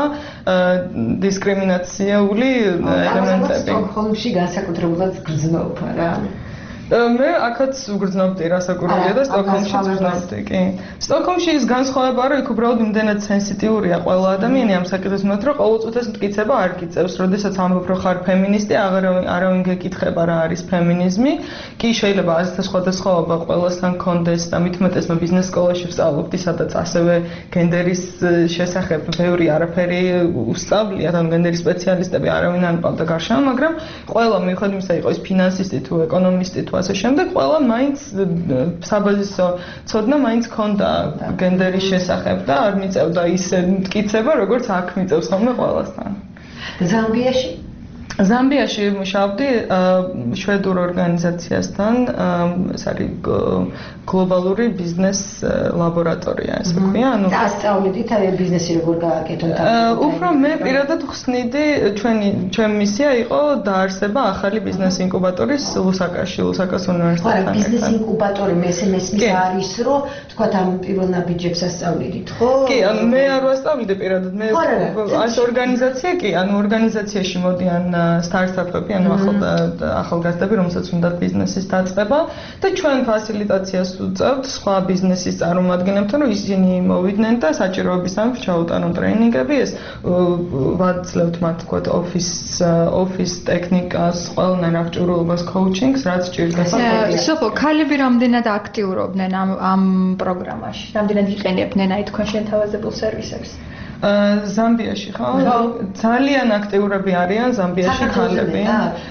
დისკრიმინაციული ელემენტები. სტოკჰოლმში განსაკუთრებულად გრძნობა რა. მე აქაც უგრძნობდი რასაკურველია და სტოკჰოლმში ვგრძნობდი, კი. სტოკჰოლმში ის განსხვავება რომ იქ უბრალოდ იმდენად სენსიტიურია ყველა ადამიანი ამ საკითხის მიმართ, რომ ყოველწუთას მტკიცება არ გიწევს, როდესაც ამბობ რომ ხარ ფემინისტი, აღარავინ არავინ გეკითხება რა არის ფემინიზმი. კი შეიძლება ასეთ სხვადასხვაობა ყველასთან კონდეს და მithumetesme ბიზნეს სკოლაში ვსწავლობდი, სადაც ასევე გენდერის შესახებ ბევრი არაფერი უსწავლია, ან გენდერის სპეციალისტები არავინ არ მყავდა გარშემო, მაგრამ ყველა მიუხედავად იმისა, იყო ის ფინანსისტი თუ ეკონომისტი თუ ასე შემდეგ, ყველა მაინც საბაზისო ცოდნა მაინც ჰქონდა გენდერის შესახებ და არ მიწევდა ისე მტკიცება, როგორც აქ მიწევს ხოლმე ყველასთან. ზამბიაში ზამბიაში მუშაობდი შვედურ ორგანიზაციასთან, ეს არის გლობალური ბიზნეს ლაბორატორია, ესე ქვია, ანუ ასწავლიდით აი ბიზნესი როგორ გააკეთოთ. უფრო მე პირადად ხსნიდი, ჩვენი ჩემი მისია იყო დაარსება ახალი ბიზნეს ინკუბატორის ლუსაკაში, ლუსაკას უნივერსიტეტთან. ხო, ბიზნეს ინკუბატორი მე ესე მესმის არის, რომ თქვათ ამ პირველ ნაბიჯებს ასწავლიდით, ხო? კი, ანუ მე არ ვასწავლიდე პირადად, მე ეს ორგანიზაცია კი, ანუ ორგანიზაციაში მოდიან სტარტაპები, ანუ ახალგაზრდები, რომელსაც უნდათ ბიზნესის დაწყება და ჩვენ ფასილიტაციას ვუწევთ სხვა ბიზნესის წარმომადგენლებთან, რომ ისინი მოვიდნენ და საჭიროებისამებრ ჩაუტარონ ტრეინინგები, ეს ვაძლევთ მათ თქვათ ოფის ოფის ტექნიკას, ყველანაირ აღჭურვილობას, კოუჩინგს, რაც ჭირდება. სოფო, ქალები რამდენად აქტიურობდნენ ამ ამ პროგრამაში? რამდენად იყენებდნენ აი თქვენ შენ თავაზებულ სერვისებს? ზამბიაში ხო? ძალიან აქტიურები არიან ზამბიაში ქალები.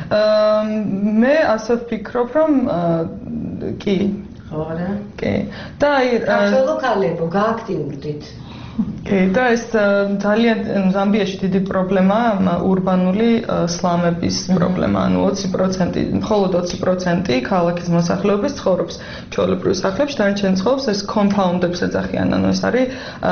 მე ასე ვფიქრობ, რომ კი. ხო რა? კი. და აი ქალო ქალებო, გააქტიურდით. კი, და ეს ძალიან ზამბიაში დიდი პრობლემაა ურბანული სლამების პრობლემა, ანუ ოცი პროცენტი, მხოლოდ ოცი პროცენტი ქალაქის მოსახლეობის ცხოვრობს ჩვეულებრივ სახლებში, დანარჩენი ცხოვრობს ეს კომპაუნდებს ეძახიან, ანუ ეს არის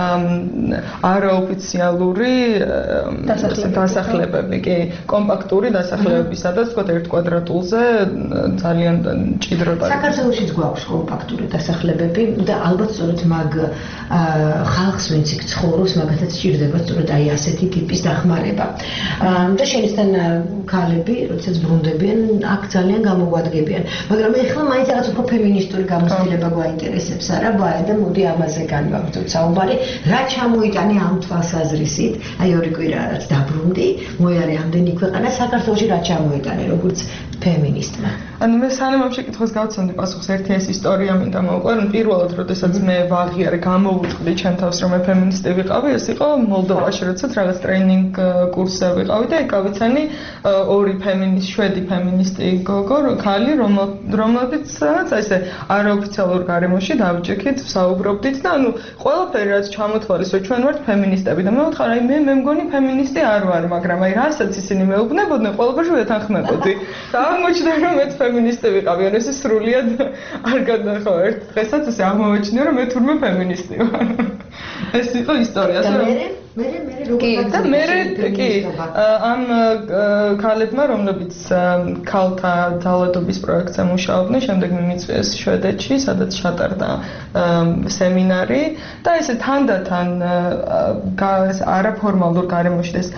არაოფიციალური დასახლებები, კი, კომპაქტური დასახლებები, სადაც თქვა ერთ კვადრატულზე ძალიან ჭიდროდა. საქართველოშიც გვაქვს კომპაქტური დასახლებები და ალბათ სწორედ მაგ ხალხს ვინც იქ ცხოვრობს, მაგათაც სჭირდება სწორედ აი ასეთი ტიპის დახმარება. და შენისთან ქალები, როდესაც ბრუნდებიან, აქ ძალიან გამოგვადგებიან. მაგრამ ეხლა მაინც რაღაც უფრო ფემინისტური გამოცდილება გვაინტერესებს, არა? ბაე და მოდი ამაზე განვაგრძოთ საუბარი. რა ჩამოიტანე ამ თვალსაზრისით? აი ორი კვირა რაც დაბრუნდი, მოიარე ამდენი ქვეყანა, საქართველოში რა ჩამოიტანე, როგორც ფემინისტმა? ანუ მე სანამ ამ შეკითხვას გავცემდი პასუხს, ერთი ეს ისტორია მინდა მოვყვე, რომ პირველად როდესაც მე ვაღიარე, გამოვუწყდი ჩემ თავს, რომ მე ფემინისტი ვიყავი, ეს იყო მოლდოვაში, როდესაც რაღაც ტრეინინგ კურსზე ვიყავი და ეკავიცანი ორი ფემინისტი, შვედი ფემინისტი გოგო, ქალი, რომლებიც ესე არაოფიციალურ გარემოში დავჭიქით, ვსაუბრობდით და ანუ ყველაფერი რაც ჩამოთვალეს, რომ ჩვენ ვართ ფემინისტები და მე ვთქარ, აი მე მე მგონი ფემინისტი არ ვარ, მაგრამ აი რასაც ისინი მეუბნებოდნენ, ყველაფერში ვეთანხმებოდი. და აღმოჩნდა რომ მე ფემინისტი ვიყავი, ანუ ეს სრულიად არ გადახო ერთ დღესაც ესე აღმოჩნდა რომ მე თურმე ფემინისტი ვარ. ეს იყო ისტორია, რომ მე მე კი და მე კი ამ ქალებმა რომლებიც ქალთა ძალადობის პროექტზე მუშაობდნენ, შემდეგ მიმიწვიეს შვედეთში, სადაც ჩატარდა სემინარი და ესე თანდათან არაფორმალურ გარემოში ეს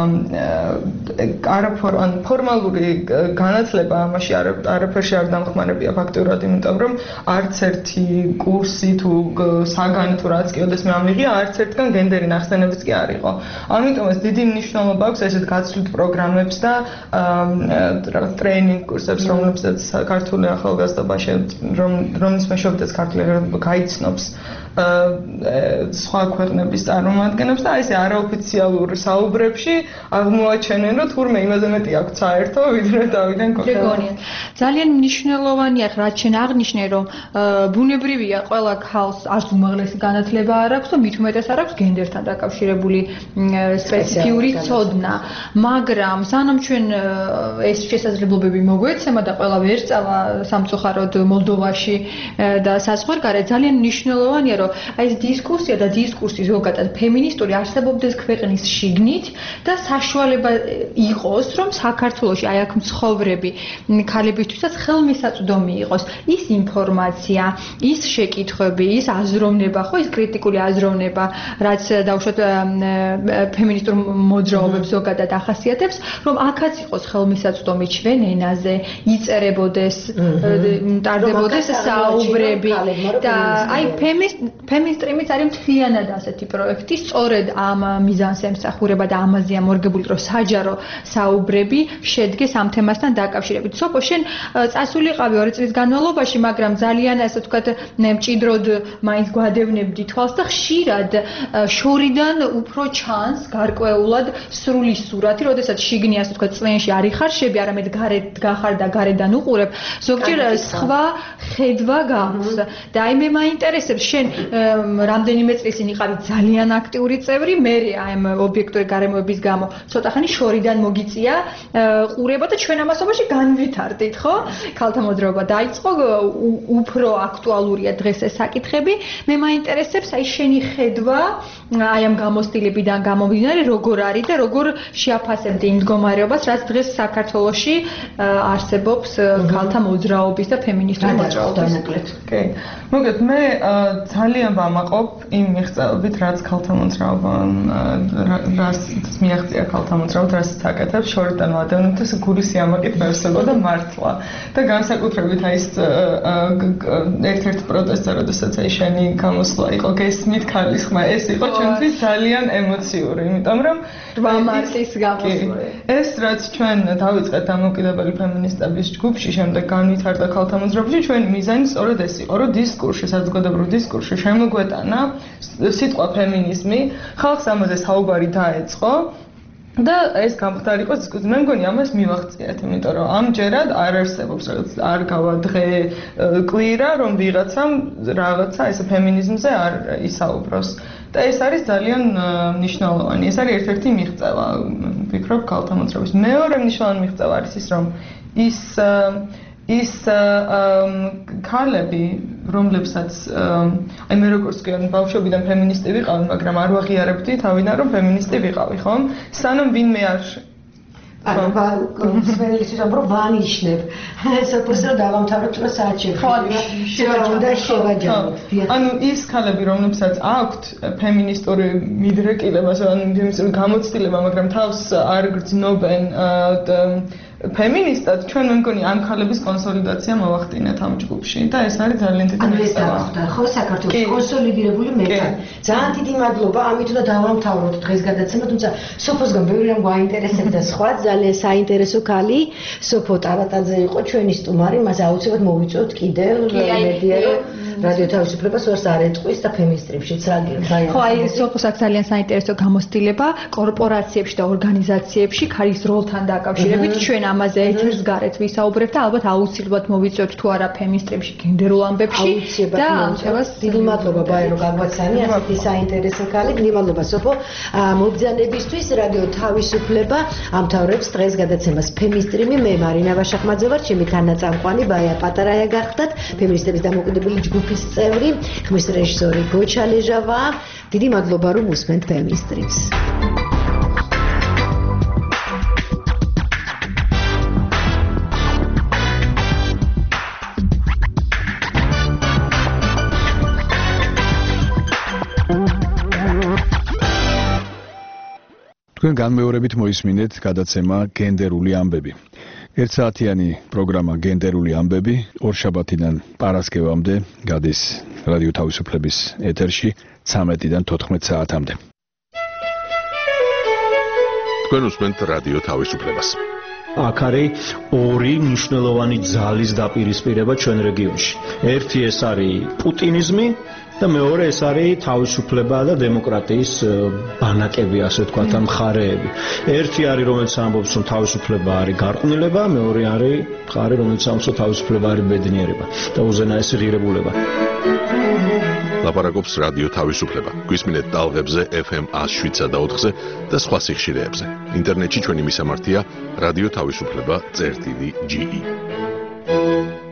არაფორმალური განათლება ამაში არაფერში არ დამხმარებია ფაქტურად, იმიტომ რომ არც ერთი კურსი თუ საგანი თუ რაც კიდეს მე ამიღია, არც ერთგან გენდერი ნახსენებიც კი არ იყო. ამიტომ ეს დიდი მნიშვნელობა აქვს ესეთ გაცვლით პროგრამებს და რაღაც ტრეინინგ კურსებს, რომლებსაც ქართული ახალგაზრდობა რომლის მეშვეობითაც ქართული ახალგაზრდობა გაიცნობს სხვა ქვეყნების წარმომადგენლებს და ესე არაოფიციალურ საუბრებში აღმოაჩენენ, რომ თურმე იმაზე მეტი აქვს საერთო, ვიდრე დავიდან გონია. ძალიან მნიშვნელოვანია, რაც შენ აღნიშნე, რომ ბუნებრივია ყველა ქალს არც უმაღლესი განათლება არ აქვს და მით უმეტეს არ აქვს გენდერთან დაკავშირებული სპეციფიური ცოდნა, მაგრამ სანამ ჩვენ ეს შესაძლებლობები მოგვეცემა და ყველა ვერ წავა სამწუხაროდ მოლდოვაში და საზღვარგარეთ, ძალიან მნიშვნელოვანია, რომ აი ეს დისკუსია და დისკურსი ზოგადად ფემინისტური არსებობდეს ქვეყნის შიგნით და საშუალება იყოს, რომ საქართველოში აი აქ მცხოვრები ქალებისთვისაც ხელმისაწვდომი იყოს ის ინფორმაცია, ის შეკითხვები, ის აზროვნება, ხო, ის კრიტიკული აზროვნება, რაც დავუშვათ ფემინისტურ მოძრაობებს ზოგადად ახასიათებს, რომ აქაც იყოს ხელმისაწვდომი ჩვენ ენაზე, იწერებოდეს, ტარდებოდეს საუბრები და აი ფემინსტრიმიც არის მთლიანად ასეთი პროექტი, სწორედ ამ მიზანს ემსახურება და ამაზეა მორგებული, რომ საჯარო საუბრები შედგეს ამ თემასთან დაკავშირებით. სოფო, შენ წასულიყავი ორი წლის განმავლობაში, მაგრამ ძალიან ასე ვთქვათ, მჭიდროდ მაინც გვადევნებდი თვალს და ხშირად შორიდან უფრო ჩანს გარკვეულად სრული სურათი, როდესაც შიგნი ასე ვთქვათ წლენში არ იხარშები, არამედ გარეთ გახარ და გარედან უყურებ, ზოგჯერ სხვა ხედვა გაქვს. და აი მე მაინტერესებს, შენ რამდენიმე წლის წინ იყავი ძალიან აქტიური წევრი, მე აი ობიექტური გარემოების გამო ცოტა ხანი შორიდან მოგიწია ყურება და ჩვენ ამასობაში განვითარდით, ხო? ქალთა მოძრაობა დაიწყო, უფრო აქტუალურია დღეს ეს საკითხები. მე მაინტერესებს აი შენი ხედვა აი ამ გამოცდილებიდან გამომდინარე, როგორ არის და როგორ შეაფასებდი იმ მდგომარეობას, რაც დღეს საქართველოში არსებობს ქალთა მოძრაობის და ფემინისტური მოძრაობის. კი. მოგეთ, მე ძალიან ვამაყობ იმ მიღწევებით, რაც ქალთა მოძრაობა რას მიაღწია ქალთა მოძრაობა, რაც აკეთებს, შორიდან ვადევნებთ, ეს გული სიამაყით მევსებო და მართლა. და განსაკუთრებით აი ეს ერთ-ერთ პროტესტზე, როდესაც აი შენი გამოსვლა იყო გესმით ქალის ხმა, ეს იყო ჩვენთვის ძალიან ემოციური, იმიტომ რომ რვა მარტის გამოსვლა. ეს რაც ჩვენ დავიწყეთ დამოუკიდებელი ფემინისტების ჯგუფში, შემდეგ განვითარდა ქალთა მოძრაობაში, ჩვენი მიზანი სწორედ ეს იყო, რომ დისკურსში, საზოგადოებრივ დისკურსში შემოგვეტანა სიტყვა ფემინიზმი, ხალხს ამაზე საუბარი დაეწყო. და ეს გამხდარიყო დისკუსია. მე მგონი ამას მივახციეთ, იმიტომ რომ ამჯერად არ არსებობს რაღაც არ გავა დღე კვირა, რომ ვიღაცამ რაღაცა ეს ფემინიზმზე არ ისაუბროს. და ეს არის ძალიან მნიშვნელოვანი. ეს არის ერთ-ერთი მიღწევა, ვფიქრობ, ქალთა მოძრაობის. მეორე მნიშვნელოვანი მიღწევა არის ის, რომ ის ის ქალები, რომლებსაც აი მე როგორც კი ბავშვობიდან ფემინისტი ვიყავი, მაგრამ არ ვაღიარებდი თავიდან, რომ ფემინისტი ვიყავი, ხო? სანამ ვინმე არ ანუ სპეციალისტი რომ ვანიშნებ სოფოს რომ დავამთავროთ რა საათში უნდა შევაჯამოთ. ანუ ის ქალები, რომლებსაც აქვთ ფემინისტური მიდრეკილება, ანუ ფემინისტური გამოცდილება, მაგრამ თავს არ გრძნობენ ფემინისტად, ჩვენ მე მგონი ამ ქალების კონსოლიდაცია მოვახდინეთ ამ ჯგუფში და ეს არის ძალიან დიდი მიღწევა. ხო, საქართველოს კონსოლიდირებული მეტად. ძალიან დიდი მადლობა, ამით უნდა დავამთავროთ დღეს გადაცემა, თუმცა სოფოსგან ბევრი რამ გვაინტერესებდა სხვა, ძალიან საინტერესო ქალი, სოფო ტარატაძე იყო ჩვენი სტუმარი, მას აუცილებლად მოვიწვევთ კიდევ მედია რადიო თავისუფლებას ვარს არ ეტყვის და ფემინისტრიმშიც რა გიხარ. ხო, აი სოფოს აქ ძალიან საინტერესო გამოცდილება კორპორაციებში და ორგანიზაციებში ქალის როლთან დაკავშირებით ჩვენ ამაზე ეთერს გარეთ ვისაუბრებთ და ალბათ აუცილებლად მოვიწვევთ თუ არა ფემინისტრიმში გენდერულ ამბებში და ამას დიდი მადლობა ბაერო გაგვაცანი ასეთი საინტერესო ქალი. დიდი მადლობა სოფო მობრძანებისთვის. რადიო თავისუფლება ამთავრებს დღეს გადაცემას ფემინისტრიმი. მე მარინა ვაშახმაძე ვარ, ჩემი თანაწამყვანი ბაია პატარაია გახდათ, ფემინისტების დამოუკიდებელი ჯგუფის წევრი, ხმის რეჟისორი გოჩა ლეჟავა. დიდი მადლობა რომ უსმენთ ფემინისტრიმს. თქვენ განმეორებით მოისმინეთ გადაცემა გენდერული ამბები. ერთსაათიანი პროგრამა გენდერული ამბები ორშაბათიდან პარასკევამდე გადის რადიო თავისუფლების ეთერში ცამეტიდან თოთხმეტ საათამდე. თქვენ უსმენთ რადიო თავისუფლებას. აქ არის ორი მნიშვნელოვანი ძალის დაპირისპირება ჩვენ რეგიონში. ერთი ეს არის პუტინიზმი და მეორე ეს არის თავისუფლება და დემოკრატიის ბანაკები, ასე ვთქვათ, ამ მხარეები. ერთი არის რომელიც ამბობს, რომ თავისუფლება არის გარყვნილება, მეორე არის მხარე რომელიც ამბობს, რომ თავისუფლება არის ბედნიერება და უზენაესი ღირებულება. ლაპარაკობს რადიო თავისუფლება. გვისმინეთ ტალღებზე ეფ ემ ათს შვიდსა და ოთხზე და სხვა სიხშირეებზე. ინტერნეტში ჩვენი მისამართია რადიო თავისუფლება წერტილი ჯი ი.